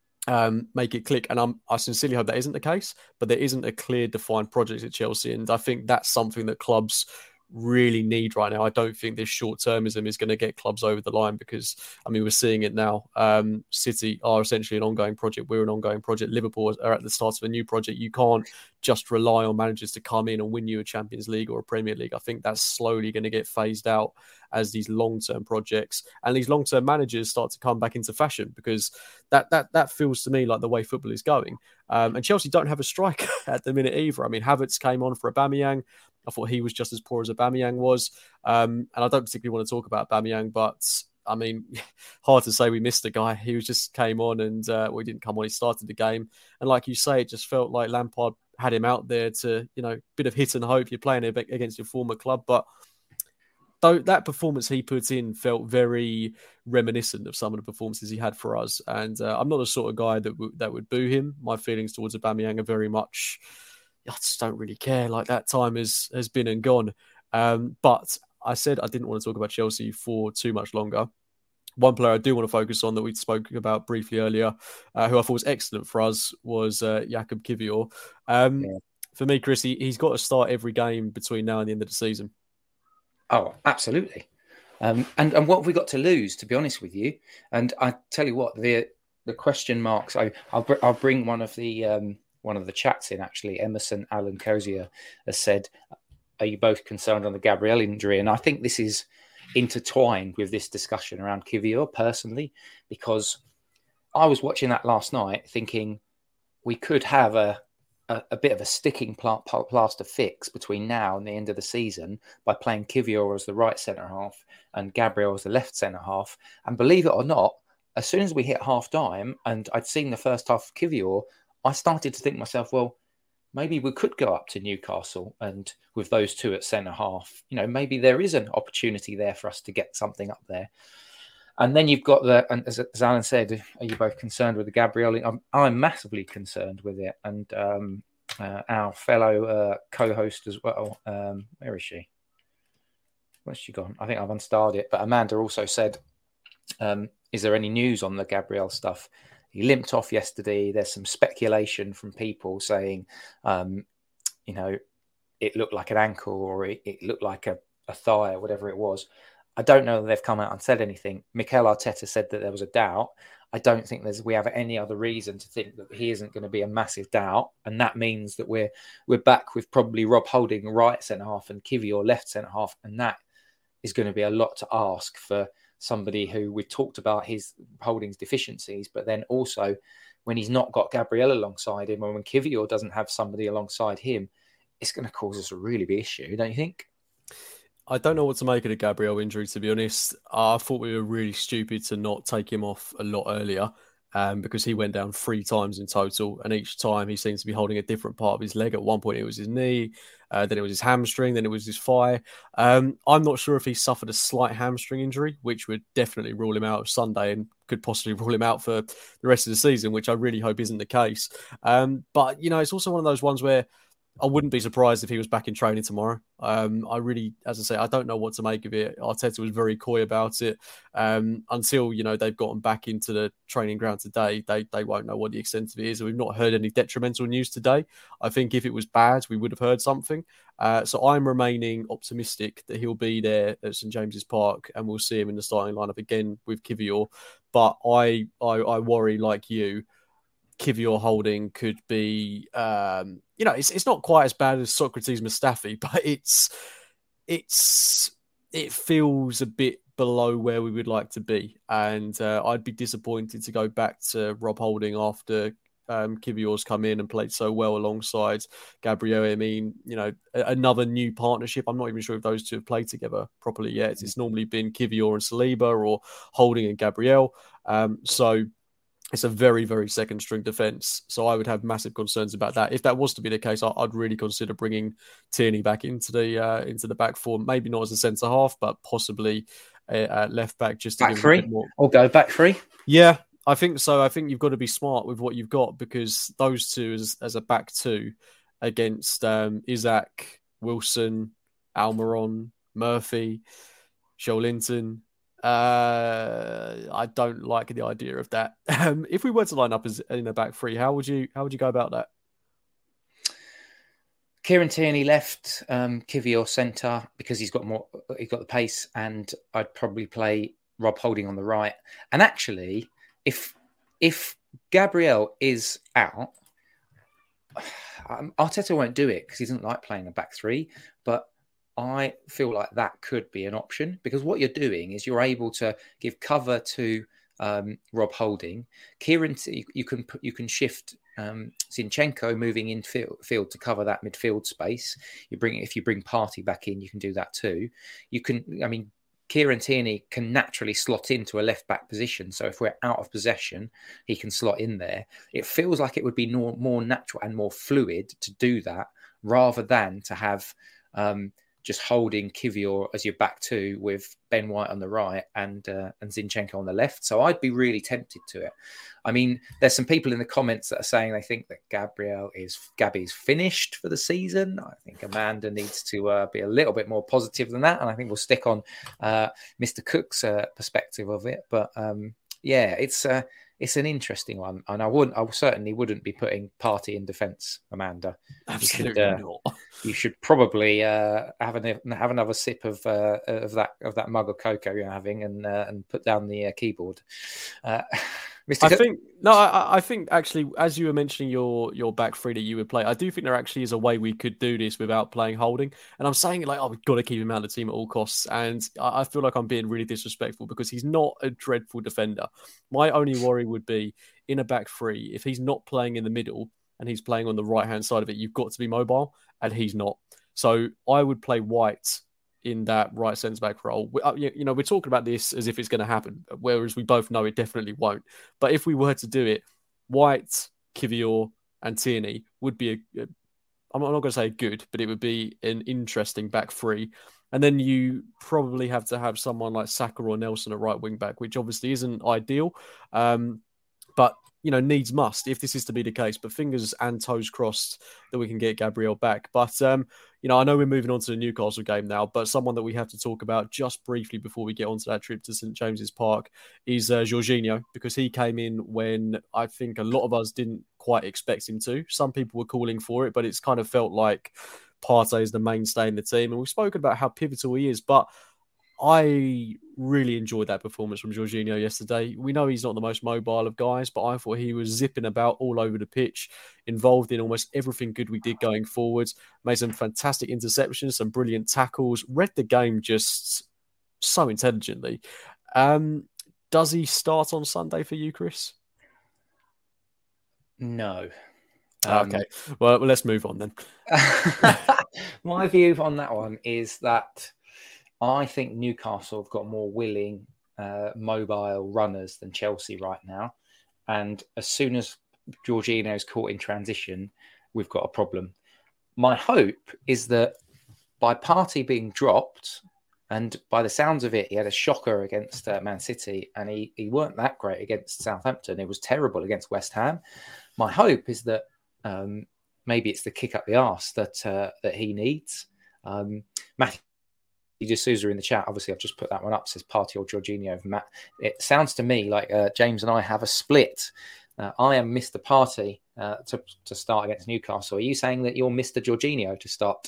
um, make it click. And I'm, I sincerely hope that isn't the case, but there isn't a clear defined project at Chelsea. And I think that's something that clubs really need right now. I don't think this short-termism is going to get clubs over the line because, I mean, we're seeing it now. Um, City are essentially an ongoing project. We're an ongoing project. Liverpool are at the start of a new project. You can't just rely on managers to come in and win you a Champions League or a Premier League. I think that's slowly going to get phased out as these long-term projects and these long-term managers start to come back into fashion because that that that feels to me like the way football is going. Um, and Chelsea don't have a striker at the minute either. I mean, Havertz came on for Aubameyang. I thought he was just as poor as Aubameyang was. Um, and I don't particularly want to talk about Aubameyang, but I mean, hard to say we missed the guy. He was just came on and uh, well, he didn't come on. He started the game. And like you say, it just felt like Lampard had him out there to, you know, bit of hit and hope. You're playing against your former club. But though that performance he put in felt very reminiscent of some of the performances he had for us. And uh, I'm not the sort of guy that, w- that would boo him. My feelings towards Aubameyang are very much... I just don't really care. Like that time has, has been and gone. Um, but I said I didn't want to talk about Chelsea for too much longer. One player I do want to focus on that we spoke about briefly earlier, uh, who I thought was excellent for us, was uh, Jakub Kiwior. Um, yeah. For me, Chris, he, he's got to start every game between now and the end of the season. Oh, absolutely. Um, and, and what have we got to lose, to be honest with you? And I tell you what, the the question marks, I, I'll, br- I'll bring one of the... Um, one of the chats in, actually. Emerson Allen Cozier has said, are you both concerned on the Gabriel injury? And I think this is intertwined with this discussion around Kiwior personally, because I was watching that last night thinking we could have a, a, a bit of a sticking pl- plaster fix between now and the end of the season by playing Kiwior as the right centre-half and Gabriel as the left centre-half. And believe it or not, as soon as we hit half-time and I'd seen the first half of Kiwior, I started to think to myself, well, maybe we could go up to Newcastle and with those two at centre half, you know, maybe there is an opportunity there for us to get something up there. And then you've got the, and as, as Alan said, are you both concerned with the Gabriel? I'm, I'm massively concerned with it. And um, uh, our fellow uh, co-host as well, um, where is she? where's she gone? I think I've unstarred it. But Amanda also said, um, is there any news on the Gabriel stuff? He limped off yesterday. There's some speculation from people saying, um, you know, it looked like an ankle or it, it looked like a, a thigh or whatever it was. I don't know that they've come out and said anything. Mikel Arteta said that there was a doubt. I don't think there's we have any other reason to think that he isn't going to be a massive doubt, and that means that we're we're back with probably Rob Holding right centre half and Kivior left centre half, and that is going to be a lot to ask for somebody who we talked about his Holding's deficiencies, but then also when he's not got Gabriel alongside him, or when Kivior doesn't have somebody alongside him, it's going to cause us a really big issue, don't you think? I don't know what to make of the Gabriel injury, to be honest. I thought we were really stupid to not take him off a lot earlier um, because he went down three times in total. And each time he seems to be holding a different part of his leg. At one point, it was his knee. Uh, then it was his hamstring. Then it was his thigh. Um, I'm not sure if he suffered a slight hamstring injury, which would definitely rule him out of Sunday and could possibly rule him out for the rest of the season, which I really hope isn't the case. Um, but, you know, it's also one of those ones where I wouldn't be surprised if he was back in training tomorrow. Um, I really, as I say, I don't know what to make of it. Arteta was very coy about it. Um, until, you know, they've gotten back into the training ground today, they they won't know what the extent of it is. We've not heard any detrimental news today. I think if it was bad, we would have heard something. Uh, so I'm remaining optimistic that he'll be there at St James's Park and we'll see him in the starting lineup again with Kivior. But I, I, I worry, like you, Kivior Holding could be, um, you know, it's it's not quite as bad as Socrates Mustafi, but it's it's it feels a bit below where we would like to be, and uh, I'd be disappointed to go back to Rob Holding after um, Kivior's come in and played so well alongside Gabriel. I mean, you know, another new partnership. I'm not even sure if those two have played together properly yet. It's normally been Kivior and Saliba or Holding and Gabriel. Um, so. It's a very, very second string defence. So I would have massive concerns about that. If that was to be the case, I'd really consider bringing Tierney back into the uh, into the back four. Maybe not as a centre half, but possibly at left back just to back give three. A bit more. I'll go back three. Yeah, I think so. I think you've got to be smart with what you've got because those two as, as a back two against um, Isaac, Wilson, Almiron, Murphy, Joelinton. Uh, I don't like the idea of that. Um, if we were to line up as in a back three, how would you how would you go about that? Kieran Tierney left, um, Kivior centre because he's got more. He's got the pace, and I'd probably play Rob Holding on the right. And actually, if if Gabriel is out, um, Arteta won't do it because he doesn't like playing a back three, but I feel like that could be an option because what you're doing is you're able to give cover to um, Rob Holding. Kieran, you can you can shift um, Zinchenko moving in field, field to cover that midfield space. You bring if you bring Partey back in, you can do that too. You can, I mean, Kieran Tierney can naturally slot into a left back position. So if we're out of possession, he can slot in there. It feels like it would be more, more natural and more fluid to do that rather than to have. Um, just holding Kivior as your back two with Ben White on the right and uh, and Zinchenko on the left. So I'd be really tempted to it. I mean, there's some people in the comments that are saying they think that Gabriel is Gabby's finished for the season. I think Amanda needs to uh, be a little bit more positive than that. And I think we'll stick on uh, Mister Cook's uh, perspective of it. But um, yeah, it's uh, it's an interesting one. And I wouldn't, I certainly wouldn't be putting Partey in defence, Amanda. Absolutely you should, uh, not. You should probably uh, have an, have another sip of uh, of that of that mug of cocoa you're having, and uh, and put down the uh, keyboard. Uh, Mister I Cook? think no, I, I think actually, as you were mentioning your your back three that you would play, I do think there actually is a way we could do this without playing Holding. And I'm saying it like, oh, we've got to keep him out of the team at all costs. And I, I feel like I'm being really disrespectful because he's not a dreadful defender. My only worry would be in a back three, if he's not playing in the middle and he's playing on the right hand side of it, you've got to be mobile, and he's not. So I would play White in that right centre back role. We, uh, you, you know, we're talking about this as if it's going to happen, whereas we both know it definitely won't. But if we were to do it, White, Kivior, and Tierney would be a, a I'm not going to say good, but it would be an interesting back three. And then you probably have to have someone like Saka or Nelson at right wing back, which obviously isn't ideal. Um, but you know, needs must if this is to be the case. But fingers and toes crossed that we can get Gabriel back. But, um, you know, I know we're moving on to the Newcastle game now, but someone that we have to talk about just briefly before we get onto that trip to St James's Park is uh, Jorginho, because he came in when I think a lot of us didn't quite expect him to. Some people were calling for it, but it's kind of felt like Partey is the mainstay in the team. And we've spoken about how pivotal he is, but I really enjoyed that performance from Jorginho yesterday. We know he's not the most mobile of guys, but I thought he was zipping about all over the pitch, involved in almost everything good we did going forwards, made some fantastic interceptions, some brilliant tackles, read the game just so intelligently. Um, does he start on Sunday for you, Chris? No. Um, okay, well, let's move on then. My view on that one is that I think Newcastle have got more willing, uh, mobile runners than Chelsea right now. And as soon as Jorginho is caught in transition, we've got a problem. My hope is that by Partey being dropped, and by the sounds of it, he had a shocker against uh, Man City, and he, he weren't that great against Southampton. It was terrible against West Ham. My hope is that um, maybe it's the kick up the arse that uh, that he needs. Um, Matthew De Souza in the chat, obviously I've just put that one up, says Partey or Jorginho. Matt, it sounds to me like uh, James and I have a split. Uh, I am Mister Partey uh, to, to start against Newcastle. Are you saying that you're Mister Jorginho to start?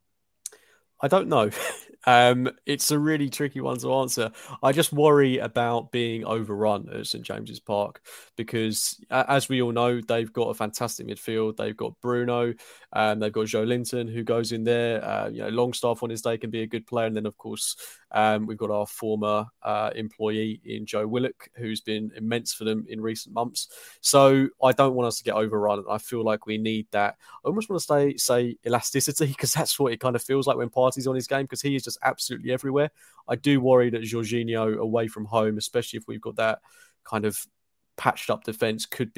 I don't know. um, it's a really tricky one to answer. I just worry about being overrun at St James's Park because, as we all know, they've got a fantastic midfield. They've got Bruno, and they've got Joe Linton, who goes in there. Uh, you know, Longstaff on his day can be a good player, and then of course um, we've got our former uh, employee in Joe Willock, who's been immense for them in recent months. So I don't want us to get overrun. I feel like we need that. I almost want to say say elasticity, because that's what it kind of feels like when Partey's on his game, because he is just absolutely everywhere. I do worry that Jorginho away from home, especially if we've got that kind of patched up defence, could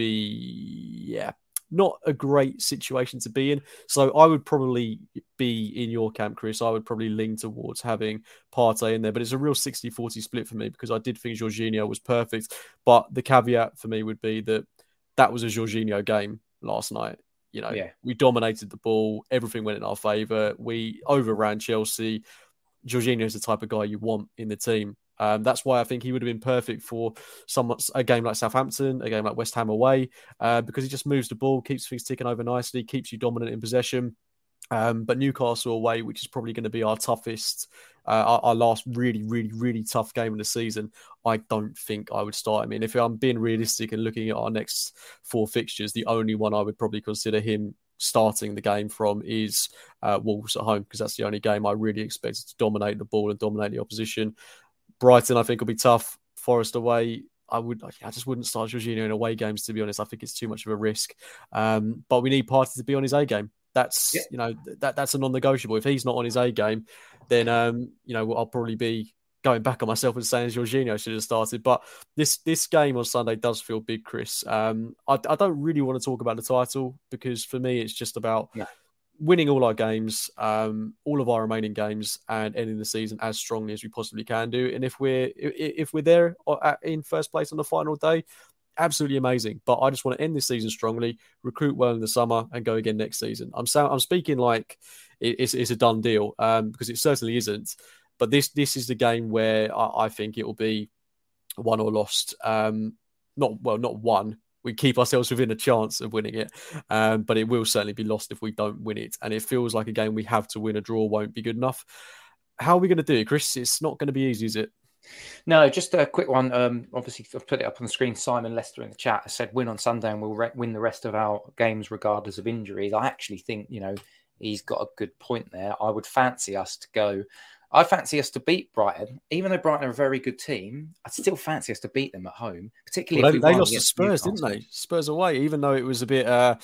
be, yeah, not a great situation to be in. So I would probably be in your camp, Chris. I would probably lean towards having Partey in there, but it's a real sixty forty split for me because I did think Jorginho was perfect. But the caveat for me would be that that was a Jorginho game last night. You know, yeah. We dominated the ball. Everything went in our favour. We overran Chelsea. Jorginho is the type of guy you want in the team. Um, that's why I think he would have been perfect for some, a game like Southampton, a game like West Ham away, uh, because he just moves the ball, keeps things ticking over nicely, keeps you dominant in possession. Um, but Newcastle away, which is probably going to be our toughest, uh, our, our last really, really, really tough game of the season, I don't think I would start him in. If I'm being realistic and looking at our next four fixtures, the only one I would probably consider him starting the game from is uh, Wolves at home, because that's the only game I really expected to dominate the ball and dominate the opposition. Brighton, I think, will be tough. Forest away, I would, I just wouldn't start Jorginho in away games, to be honest. I think it's too much of a risk. Um, but we need Partey to be on his A game. That's, yeah. you know, that that's a non-negotiable. If he's not on his A game, then, um, you know, I'll probably be going back on myself and saying Jorginho should have started. But this this game on Sunday does feel big, Chris. Um, I, I don't really want to talk about the title because for me, it's just about yeah. winning all our games, um, all of our remaining games, and ending the season as strongly as we possibly can do. And if we're if we're there in first place on the final day, absolutely amazing. But I just want to end this season strongly, recruit well in the summer, and go again next season. I'm so, I'm speaking like it's, it's a done deal um, because it certainly isn't. But this this is the game where I, I think it will be won or lost. Um, not well, not won. We keep ourselves within a chance of winning it, um, but it will certainly be lost if we don't win it. And it feels like a game we have to win. A draw won't be good enough. How are we going to do it, Chris? It's not going to be easy, is it? No, just a quick one. Um, obviously, I've put it up on the screen. Simon Lester in the chat has said win on Sunday and we'll re- win the rest of our games regardless of injuries. I actually think, you know, he's got a good point there. I would fancy us to go... I fancy us to beat Brighton. Even though Brighton are a very good team, I'd still fancy us to beat them at home, particularly well, if they, we they lost to Spurs, Newcastle. Didn't they? Spurs away, even though it was a bit uh,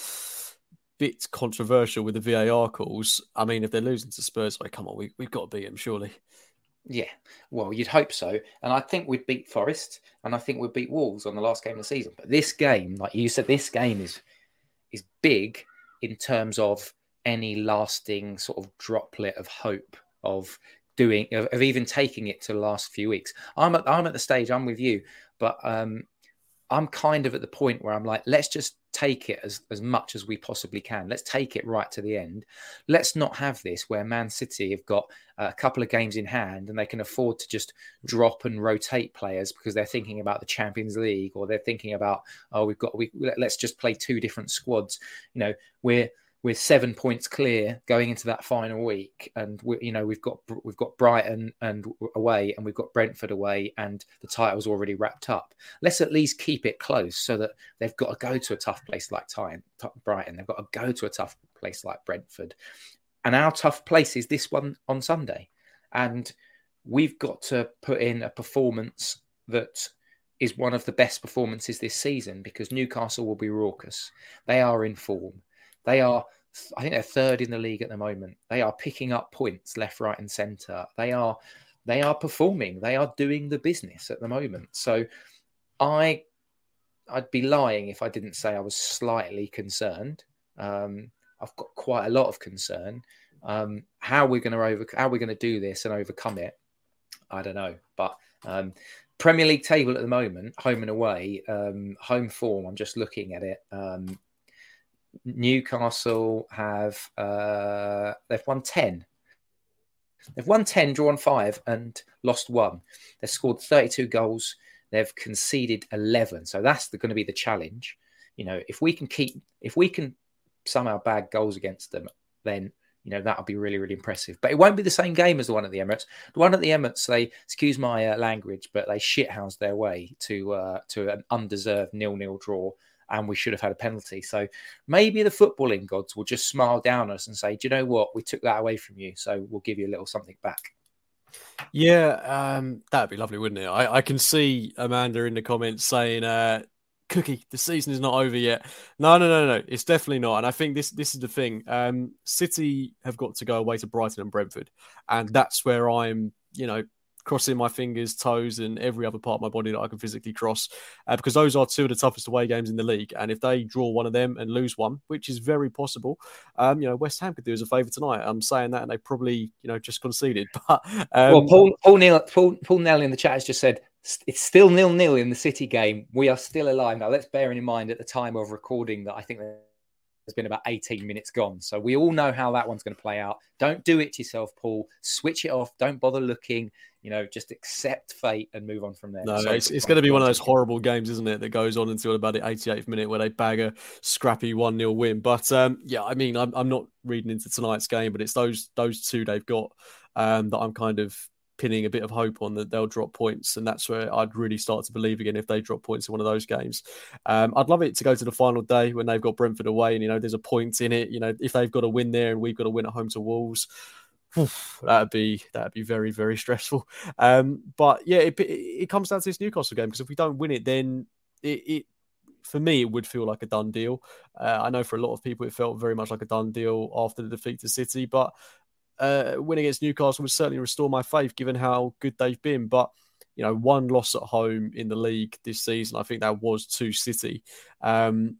bit controversial with the V A R calls. I mean, if they're losing to Spurs, like, come on, we, we've got to beat them, surely. Yeah, well, you'd hope so. And I think we'd beat Forest, and I think we'd beat Wolves on the last game of the season. But this game, like you said, this game is is big in terms of any lasting sort of droplet of hope of doing of, of even taking it to the last few weeks. I'm at I'm at the stage. I'm with you, but um, I'm kind of at the point where I'm like, let's just take it as, as much as we possibly can. Let's take it right to the end. Let's not have this where Man City have got a couple of games in hand and they can afford to just drop and rotate players because they're thinking about the Champions League, or they're thinking about, oh, we've got, we let's just play two different squads. You know, we're, we're seven points clear going into that final week, and we, you know, we've got we've got Brighton and away, and we've got Brentford away, and the title's already wrapped up. Let's at least keep it close so that they've got to go to a tough place like Time, Brighton. They've got to go to a tough place like Brentford, and our tough place is this one on Sunday, and we've got to put in a performance that is one of the best performances this season, because Newcastle will be raucous. They are in form. They are, I think they're third in the league at the moment. They are picking up points left, right, and centre. They are, they are performing. They are doing the business at the moment. So, I, I'd be lying if I didn't say I was slightly concerned. Um, I've got quite a lot of concern. Um, how we're going to over, how we're going to do this and overcome it, I don't know. But um, Premier League table at the moment, home and away, um, home form. I'm just looking at it. Um, Newcastle have uh, they've won ten. They've won ten, drawn five, and lost one. They've scored thirty-two goals. They've conceded eleven. So that's going to be the challenge. You know, if we can keep, if we can somehow bag goals against them, then you know that'll be really, really impressive. But it won't be the same game as the one at the Emirates. The one at the Emirates, they excuse my uh, language, but they shithoused their way to uh, to an undeserved nil-nil draw. And we should have had a penalty. So maybe the footballing gods will just smile down on us and say, do you know what? We took that away from you, so we'll give you a little something back. Yeah, um, that'd be lovely, wouldn't it? I, I can see Amanda in the comments saying, uh, Cookie, the season is not over yet. No, no, no, no. It's definitely not. And I think this this is the thing. Um, City have got to go away to Brighton and Brentford. And that's where I'm, you know, crossing my fingers, toes, and every other part of my body that I can physically cross, uh, because those are two of the toughest away games in the league. And if they draw one of them and lose one, which is very possible, um, you know, West Ham could do us a favour tonight. I'm saying that, and they probably, you know, just conceded. But um, well, Paul Paul Neal Paul, Paul Nell in the chat has just said it's still nil nil in the City game. We are still alive now. Let's bear in mind at the time of recording that I think there's been about eighteen minutes gone. So we all know how that one's going to play out. Don't do it to yourself, Paul. Switch it off. Don't bother looking. You know, just accept fate and move on from there. No, so it's, it's going to be one of those horrible games, isn't it, that goes on until about the eighty-eighth minute where they bag a scrappy one nil win. But, um, yeah, I mean, I'm, I'm not reading into tonight's game, but it's those those two they've got um, that I'm kind of pinning a bit of hope on, that they'll drop points. And that's where I'd really start to believe again if they drop points in one of those games. Um, I'd love it to go to the final day when they've got Brentford away and, you know, there's a point in it. You know, if they've got to win there and we've got to win at home to Wolves, that'd be that'd be very, very stressful. Um, but yeah, it, it comes down to this Newcastle game, because if we don't win it, then it, it for me it would feel like a done deal. Uh, I know for a lot of people it felt very much like a done deal after the defeat to City, but uh, win against Newcastle would certainly restore my faith, given how good they've been. But you know, one loss at home in the league this season, I think that was to City. Um,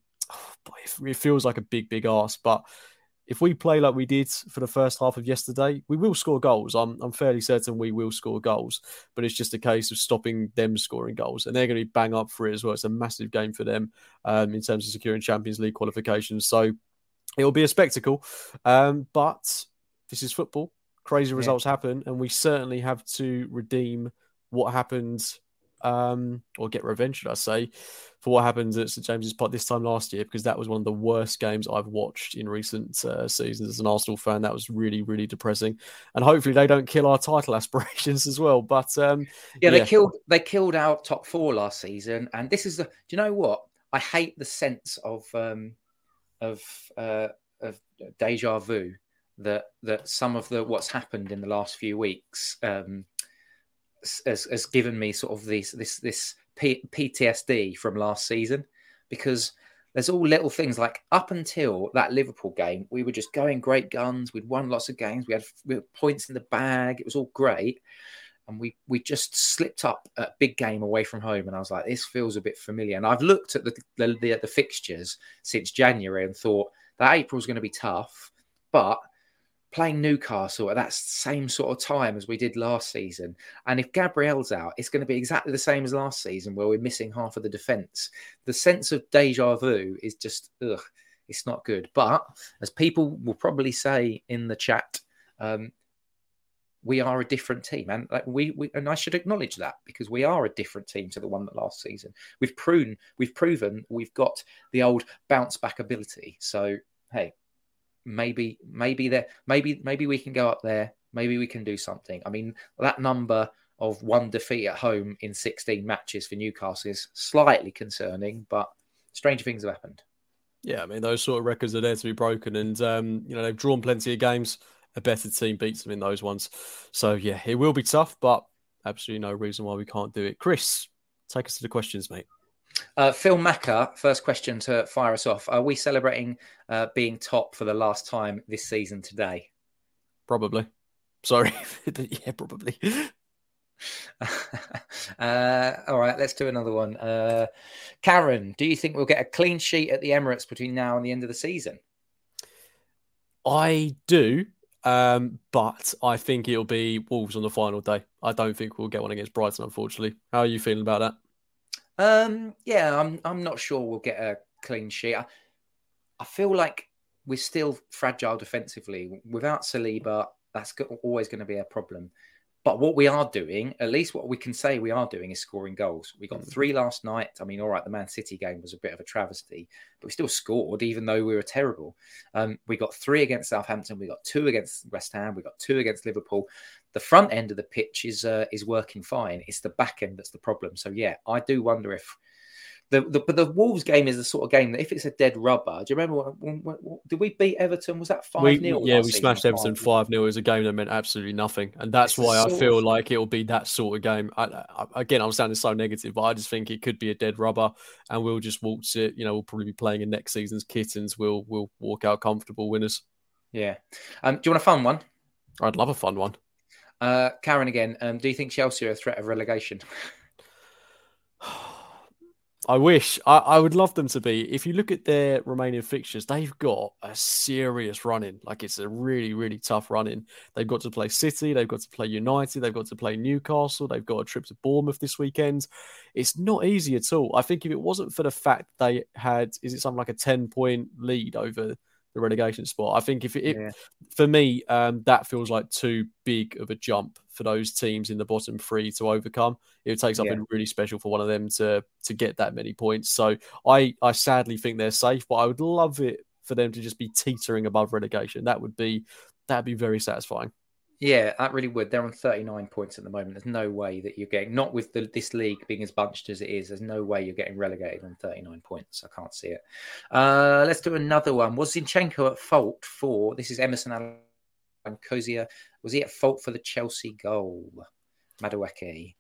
it feels like a big, big ask, but if we play like we did for the first half of yesterday, we will score goals. I'm I'm fairly certain we will score goals, but it's just a case of stopping them scoring goals. And they're going to be bang up for it as well. It's a massive game for them um, in terms of securing Champions League qualifications. So it'll be a spectacle. Um, but this is football. Crazy results yeah. happen. And we certainly have to redeem what happened, um, or get revenge, should I say, for what happened at St James's Park this time last year, because that was one of the worst games I've watched in recent uh, seasons as an Arsenal fan. That was really, really depressing. And hopefully they don't kill our title aspirations as well. But um, yeah, yeah, they killed they killed our top four last season. And this is the. Do you know what? I hate the sense of um, of uh, of deja vu that that some of the what's happened in the last few weeks um, has, has given me sort of this this this. P T S D from last season, because there's all little things like up until that Liverpool game, we were just going great guns. We'd won lots of games. We had, we had points in the bag. It was all great. And we we just slipped up a big game away from home. And I was like, this feels a bit familiar. And I've looked at the, the, the, the fixtures since January and thought that April's going to be tough. But playing Newcastle at that same sort of time as we did last season. And if Gabriel's out, it's going to be exactly the same as last season where we're missing half of the defence. The sense of deja vu is just, ugh, it's not good. But as people will probably say in the chat, um, we are a different team. And like we, we and I should acknowledge that because we are a different team to the one that last season. We've proven, we've proven we've got the old bounce back ability. So, hey, Maybe, maybe there, maybe, maybe we can go up there. Maybe we can do something. I mean, that number of one defeat at home in sixteen matches for Newcastle is slightly concerning, but strange things have happened. Yeah, I mean, those sort of records are there to be broken, and um, you know they've drawn plenty of games. A better team beats them in those ones, so yeah, it will be tough, but absolutely no reason why we can't do it. Chris, take us to the questions, mate. Uh, Phil Macker, first question to fire us off. Are we celebrating uh, being top for the last time this season today? Probably. Sorry. Yeah, probably. uh, all right, let's do another one. Uh, Karen, do you think we'll get a clean sheet at the Emirates between now and the end of the season? I do, um, but I think it'll be Wolves on the final day. I don't think we'll get one against Brighton, unfortunately. How are you feeling about that? Um, yeah, I'm I'm not sure we'll get a clean sheet. I, I feel like we're still fragile defensively. Without Saliba, that's always going to be a problem. But what we are doing, at least what we can say we are doing, is scoring goals. We got three last night. I mean, all right, the Man City game was a bit of a travesty, but we still scored, even though we were terrible. Um, we got three against Southampton. We got two against West Ham. We got two against Liverpool. The front end of the pitch is uh, is working fine. It's the back end that's the problem. So, yeah, I do wonder if The, the but the Wolves game is the sort of game that if it's a dead rubber, do you remember what, what, what, did we beat Everton? Was that five nil? Yeah, we smashed Everton five nil. It was a game that meant absolutely nothing, and that's it's why I feel of... like it'll be that sort of game. I, I, again, I'm sounding so negative, but I just think it could be a dead rubber, and we'll just waltz it. You know, we'll probably be playing in next season's kittens. We'll we'll walk out comfortable winners. Yeah. Um, do you want a fun one? I'd love a fun one. Uh, Karen again. Um, do you think Chelsea are a threat of relegation? I wish. I, I would love them to be. If you look at their remaining fixtures, they've got a serious run-in. Like, it's a really, really tough run-in. They've got to play City. They've got to play United. They've got to play Newcastle. They've got a trip to Bournemouth this weekend. It's not easy at all. I think if it wasn't for the fact they had, is it something like a ten-point lead over the relegation spot? I think if it, yeah. it for me, um, that feels like too big of a jump for those teams in the bottom three to overcome. It would take something yeah. really special for one of them to to get that many points. So I, I sadly think they're safe, but I would love it for them to just be teetering above relegation. That would be that'd be very satisfying. Yeah, that really would. They're on thirty-nine points at the moment. There's no way that you're getting, not with the, this league being as bunched as it is, there's no way you're getting relegated on thirty-nine points. I can't see it. Uh, let's do another one. Was Zinchenko at fault for, this is Emerson Alankozia, was he at fault for the Chelsea goal? Madueke.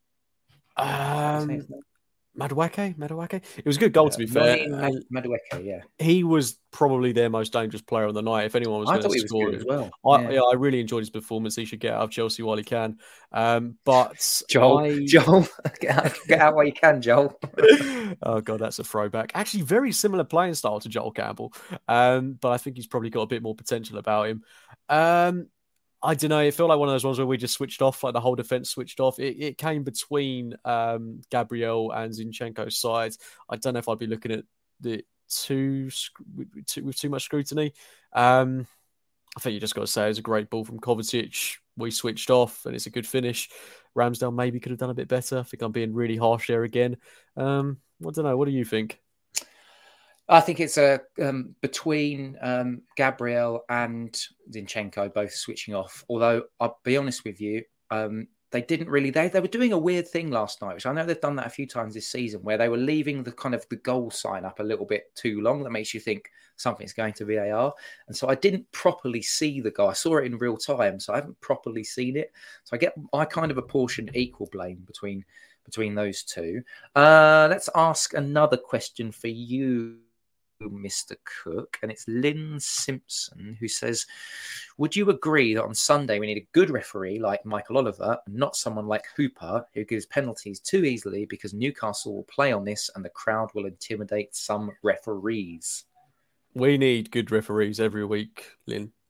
Um, Madueke? Madueke? It was a good goal, yeah, to be fair. Mad- Madueke, yeah. He was probably their most dangerous player on the night. If anyone was going to score as well. I, yeah. yeah, I really enjoyed his performance. He should get out of Chelsea while he can. Um, but Joel, I... Joel, get out, get out while you can, Joel. Oh god, that's a throwback. Actually, very similar playing style to Joel Campbell, um, but I think he's probably got a bit more potential about him. Um, I don't know. It felt like one of those ones where we just switched off, like the whole defense switched off. It, it came between um, Gabriel and Zinchenko's sides. I don't know if I'd be looking at the two with too, with too much scrutiny. Um, I think you just got to say it was a great ball from Kovacic. We switched off, and it's a good finish. Ramsdale maybe could have done a bit better. I think I'm being really harsh there again. Um, I don't know. What do you think? I think it's a um, between um, Gabriel and Zinchenko both switching off. Although I'll be honest with you, um, they didn't really. They they were doing a weird thing last night, which I know they've done that a few times this season, where they were leaving the kind of the goal sign up a little bit too long. That makes you think something's going to V A R. And so I didn't properly see the goal. I saw it in real time, so I haven't properly seen it. So I get I kind of apportioned equal blame between between those two. Uh, let's ask another question for you, Mister Cook, and it's Lynn Simpson who says, would you agree that on Sunday we need a good referee like Michael Oliver and not someone like Hooper who gives penalties too easily because Newcastle will play on this and the crowd will intimidate some referees? We need good referees every week, Lynn.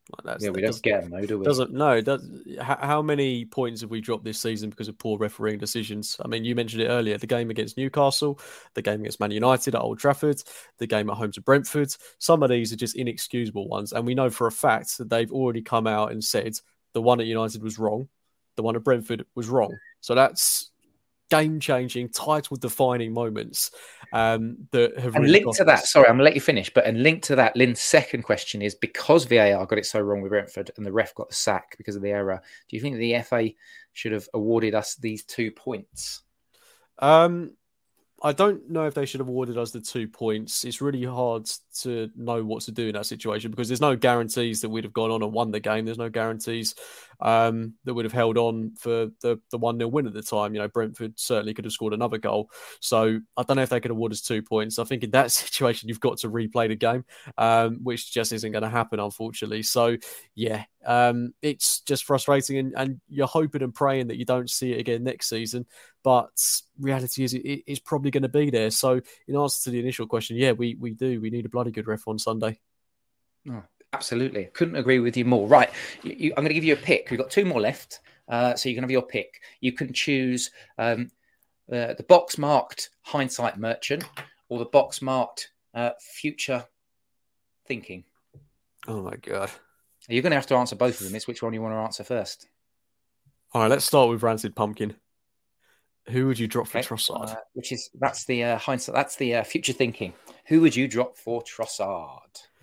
Like that's, yeah, we that don't get them though, do we? Doesn't no. Does, how, how many points have we dropped this season because of poor refereeing decisions? I mean, you mentioned it earlier. The game against Newcastle, the game against Man United at Old Trafford, the game at home to Brentford. Some of these are just inexcusable ones, and we know for a fact that they've already come out and said the one at United was wrong, the one at Brentford was wrong. So that's game-changing, title-defining moments um, that have and really linked to that. us. Sorry, I'm gonna let you finish. But and linked to that, Lynn's second question is because V A R got it so wrong with Brentford and the ref got the sack because of the error. Do you think the F A should have awarded us these two points? Um, I don't know if they should have awarded us the two points. It's really hard to know what to do in that situation because there's no guarantees that we'd have gone on and won the game. There's no guarantees um, that would have held on for the, the one nil win at the time. You know, Brentford certainly could have scored another goal. So I don't know if they could award us two points. I think in that situation, you've got to replay the game, um, which just isn't going to happen, unfortunately. So, yeah, um, it's just frustrating and, and you're hoping and praying that you don't see it again next season. But reality is it, it's probably going to be there. So in answer to the initial question, yeah, we, we do. We need a bloody good ref on Sunday. Oh, absolutely. Couldn't agree with you more. Right. You, you, I'm going to give you a pick. We've got two more left. Uh, so you can have your pick. You can choose um, uh, the box marked hindsight merchant or the box marked uh, future thinking. Oh, my God. You're going to have to answer both of them. It's which one you want to answer first. All right, let's start with Rancid Pumpkin. Who would you drop for Okay. Trossard? Uh, which is, that's the uh, hindsight. That's the uh, future thinking. Who would you drop for Trossard?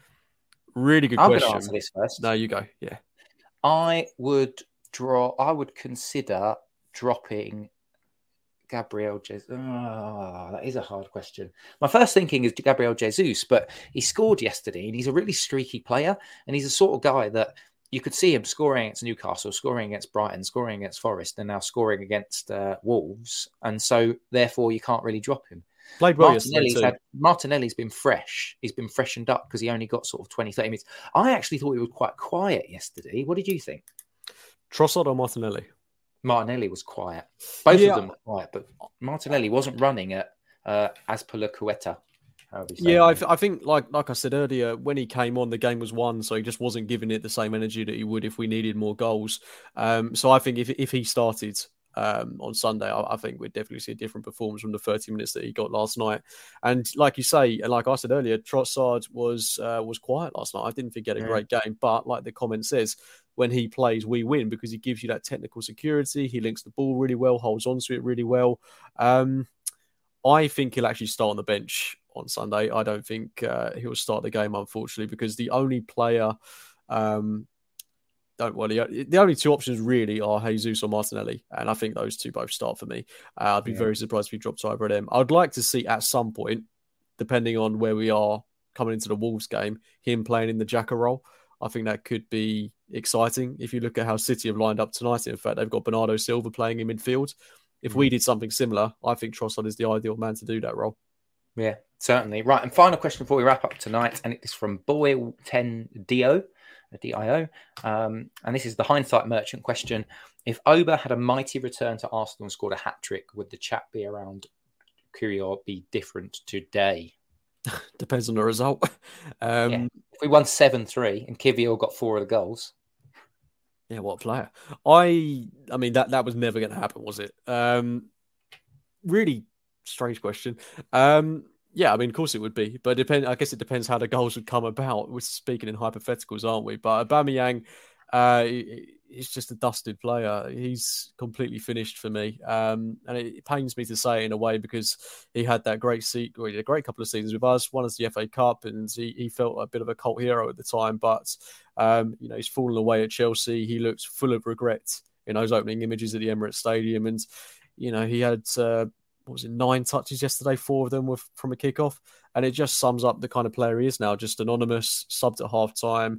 Really good I'm question. going to answer this first. No, you go. Yeah. I would draw. I would consider dropping Gabriel Jesus. Oh, that is a hard question. My first thinking is Gabriel Jesus, but he scored yesterday, and he's a really streaky player, and he's the sort of guy that you could see him scoring against Newcastle, scoring against Brighton, scoring against Forest, and now scoring against uh, Wolves, and so therefore you can't really drop him. Played well Martinelli's, yesterday too. had, Martinelli's been fresh. He's been freshened up because he only got sort of twenty, thirty minutes. I actually thought he was quite quiet yesterday. What did you think? Trossard or Martinelli? Martinelli was quiet. Both Yeah. of them were quiet, but Martinelli wasn't running at uh, Azpilicueta. Yeah, I, th- I think, like like I said earlier, when he came on, the game was won, so he just wasn't giving it the same energy that he would if we needed more goals. Um, so I think if if he started um, on Sunday, I, I think we'd definitely see a different performance from the thirty minutes that he got last night. And like you say, and like I said earlier, Trossard was uh, was quiet last night. I didn't think he had a Yeah. great game, but like the comment says, when he plays, we win because he gives you that technical security. He links the ball really well, holds onto it really well. Um, I think he'll actually start on the bench on Sunday. I don't think uh, he'll start the game, unfortunately, because the only player, um, don't well, the, the only two options really are Jesus or Martinelli, and I think those two both start for me. Uh, I'd be Yeah. very surprised if he dropped either of them. I'd like to see at some point, depending on where we are coming into the Wolves game, him playing in the Xhaka role. I think that could be exciting if you look at how City have lined up tonight. In fact, they've got Bernardo Silva playing in midfield. If we did something similar, I think Trossard is the ideal man to do that role. Yeah, certainly. Right, and final question before we wrap up tonight, and it is from Boy ten D O, D I O, um, and this is the hindsight merchant question. If Oba had a mighty return to Arsenal and scored a hat-trick, would the chat be around Kyrgios be different today? Depends on the result. Um, Yeah. If we won seven three and Kvyat got four of the goals. Yeah, what a player. I I mean, that, that was never going to happen, was it? Um, really strange question. Um, yeah, I mean, of course it would be. But depend. I guess it depends how the goals would come about. We're speaking in hypotheticals, aren't we? But Aubameyang, uh, he's just a dusted player. He's completely finished for me. Um, and it pains me to say it in a way because he had that great se- well, a great couple of seasons with us, won us the F A Cup, and he, he felt a bit of a cult hero at the time. But Um, you know, he's fallen away at Chelsea. He looked full of regret in those opening images at the Emirates Stadium. And, you know, he had, uh, what was it, nine touches yesterday. Four of them were from a kickoff. And it just sums up the kind of player he is now, just anonymous, subbed at half time.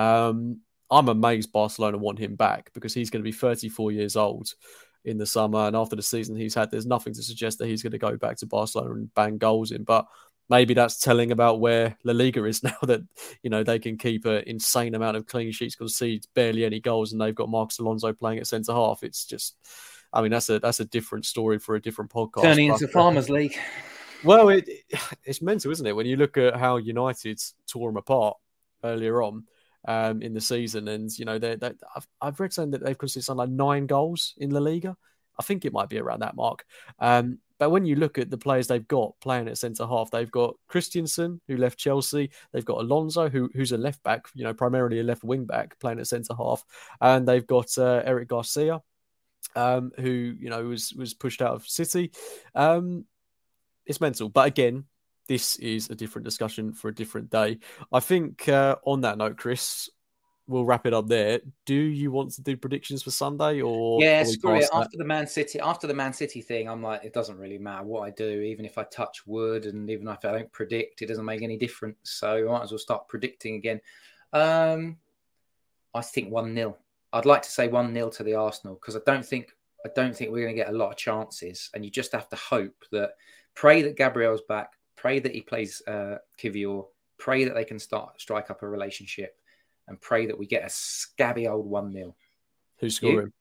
Um, I'm amazed Barcelona want him back because he's going to be thirty-four years old in the summer. And after the season he's had, there's nothing to suggest that he's going to go back to Barcelona and bang goals in. But maybe that's telling about where La Liga is now, that, you know, they can keep an insane amount of clean sheets, concede barely any goals, and they've got Marcos Alonso playing at centre half. It's just, I mean, that's a that's a different story for a different podcast. Turning but, into Farmers League. Well, it, it's mental, isn't it? When you look at how United tore them apart earlier on, um, in the season. And, you know, they're, they're, I've, I've read something that they've conceded something like nine goals in La Liga. I think it might be around that mark. Um, but when you look at the players they've got playing at centre-half, they've got Christensen, who left Chelsea. They've got Alonso, who, who's a left-back, you know, primarily a left wing-back playing at centre-half. And they've got uh, Eric Garcia, um, who, you know, was, was pushed out of City. Um, it's mental. But again, this is a different discussion for a different day. I think uh, on that note, Chris, we'll wrap it up there. Do you want to do predictions for Sunday, or yeah, screw it? After the Man City, after the Man City thing, I'm like, it doesn't really matter what I do, even if I touch wood, and even if I don't predict, it doesn't make any difference. So I might as well start predicting again. Um, I think one nil. I'd like to say one nil to the Arsenal, because I don't think I don't think we're going to get a lot of chances, and you just have to hope that, pray that Gabriel's back, pray that he plays uh, Kivior, pray that they can start strike up a relationship. And pray that we get a scabby old one nil. Who's scoring?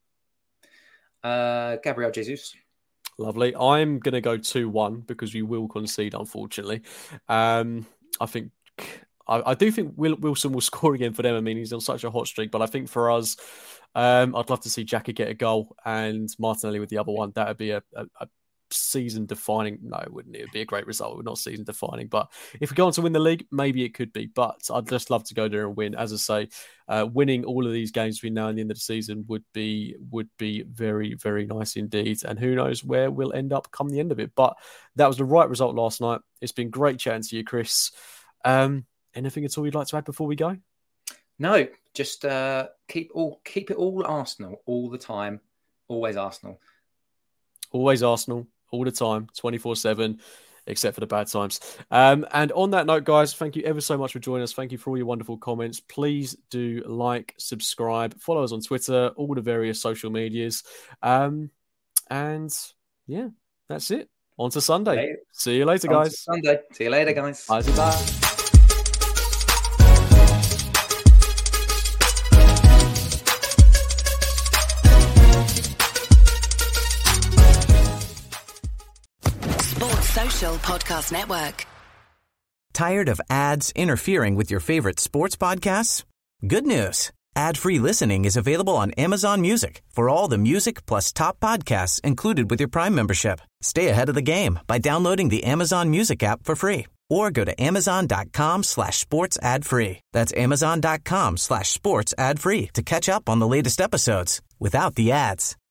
Uh, Gabriel Jesus. Lovely. I'm going to go two one because we will concede, unfortunately. Um, I think I, I do think Will, Wilson will score again for them. I mean, he's on such a hot streak. But I think for us, um, I'd love to see Xhaka get a goal and Martinelli with the other one. That would be a, a, a season-defining. No, it wouldn't. It would be a great result. It would not season-defining. But if we go on to win the league, maybe it could be. But I'd just love to go there and win. As I say, uh, winning all of these games between now and the end of the season would be would be very, very nice indeed. And who knows where we'll end up come the end of it. But that was the right result last night. It's been great chatting to you, Chris. Um, anything at all you'd like to add before we go? No, just uh, keep all keep it all Arsenal all the time. Always Arsenal. Always Arsenal. All the time, twenty-four seven, except for the bad times. Um, and on that note, guys, thank you ever so much for joining us. Thank you for all your wonderful comments. Please do like, subscribe, follow us on Twitter, all the various social medias. Um, and yeah, that's it. On to Sunday. Hey. See you later, On guys. to Sunday. See you later, guys. Bye. Bye. Social Podcast Network. Tired of ads interfering with your favorite sports podcasts? Good news. Ad-free listening is available on Amazon Music for all the music plus top podcasts included with your Prime membership. Stay ahead of the game by downloading the Amazon Music app for free or go to amazon.com slash sports ad free. That's amazon.com slash sports ad free to catch up on the latest episodes without the ads.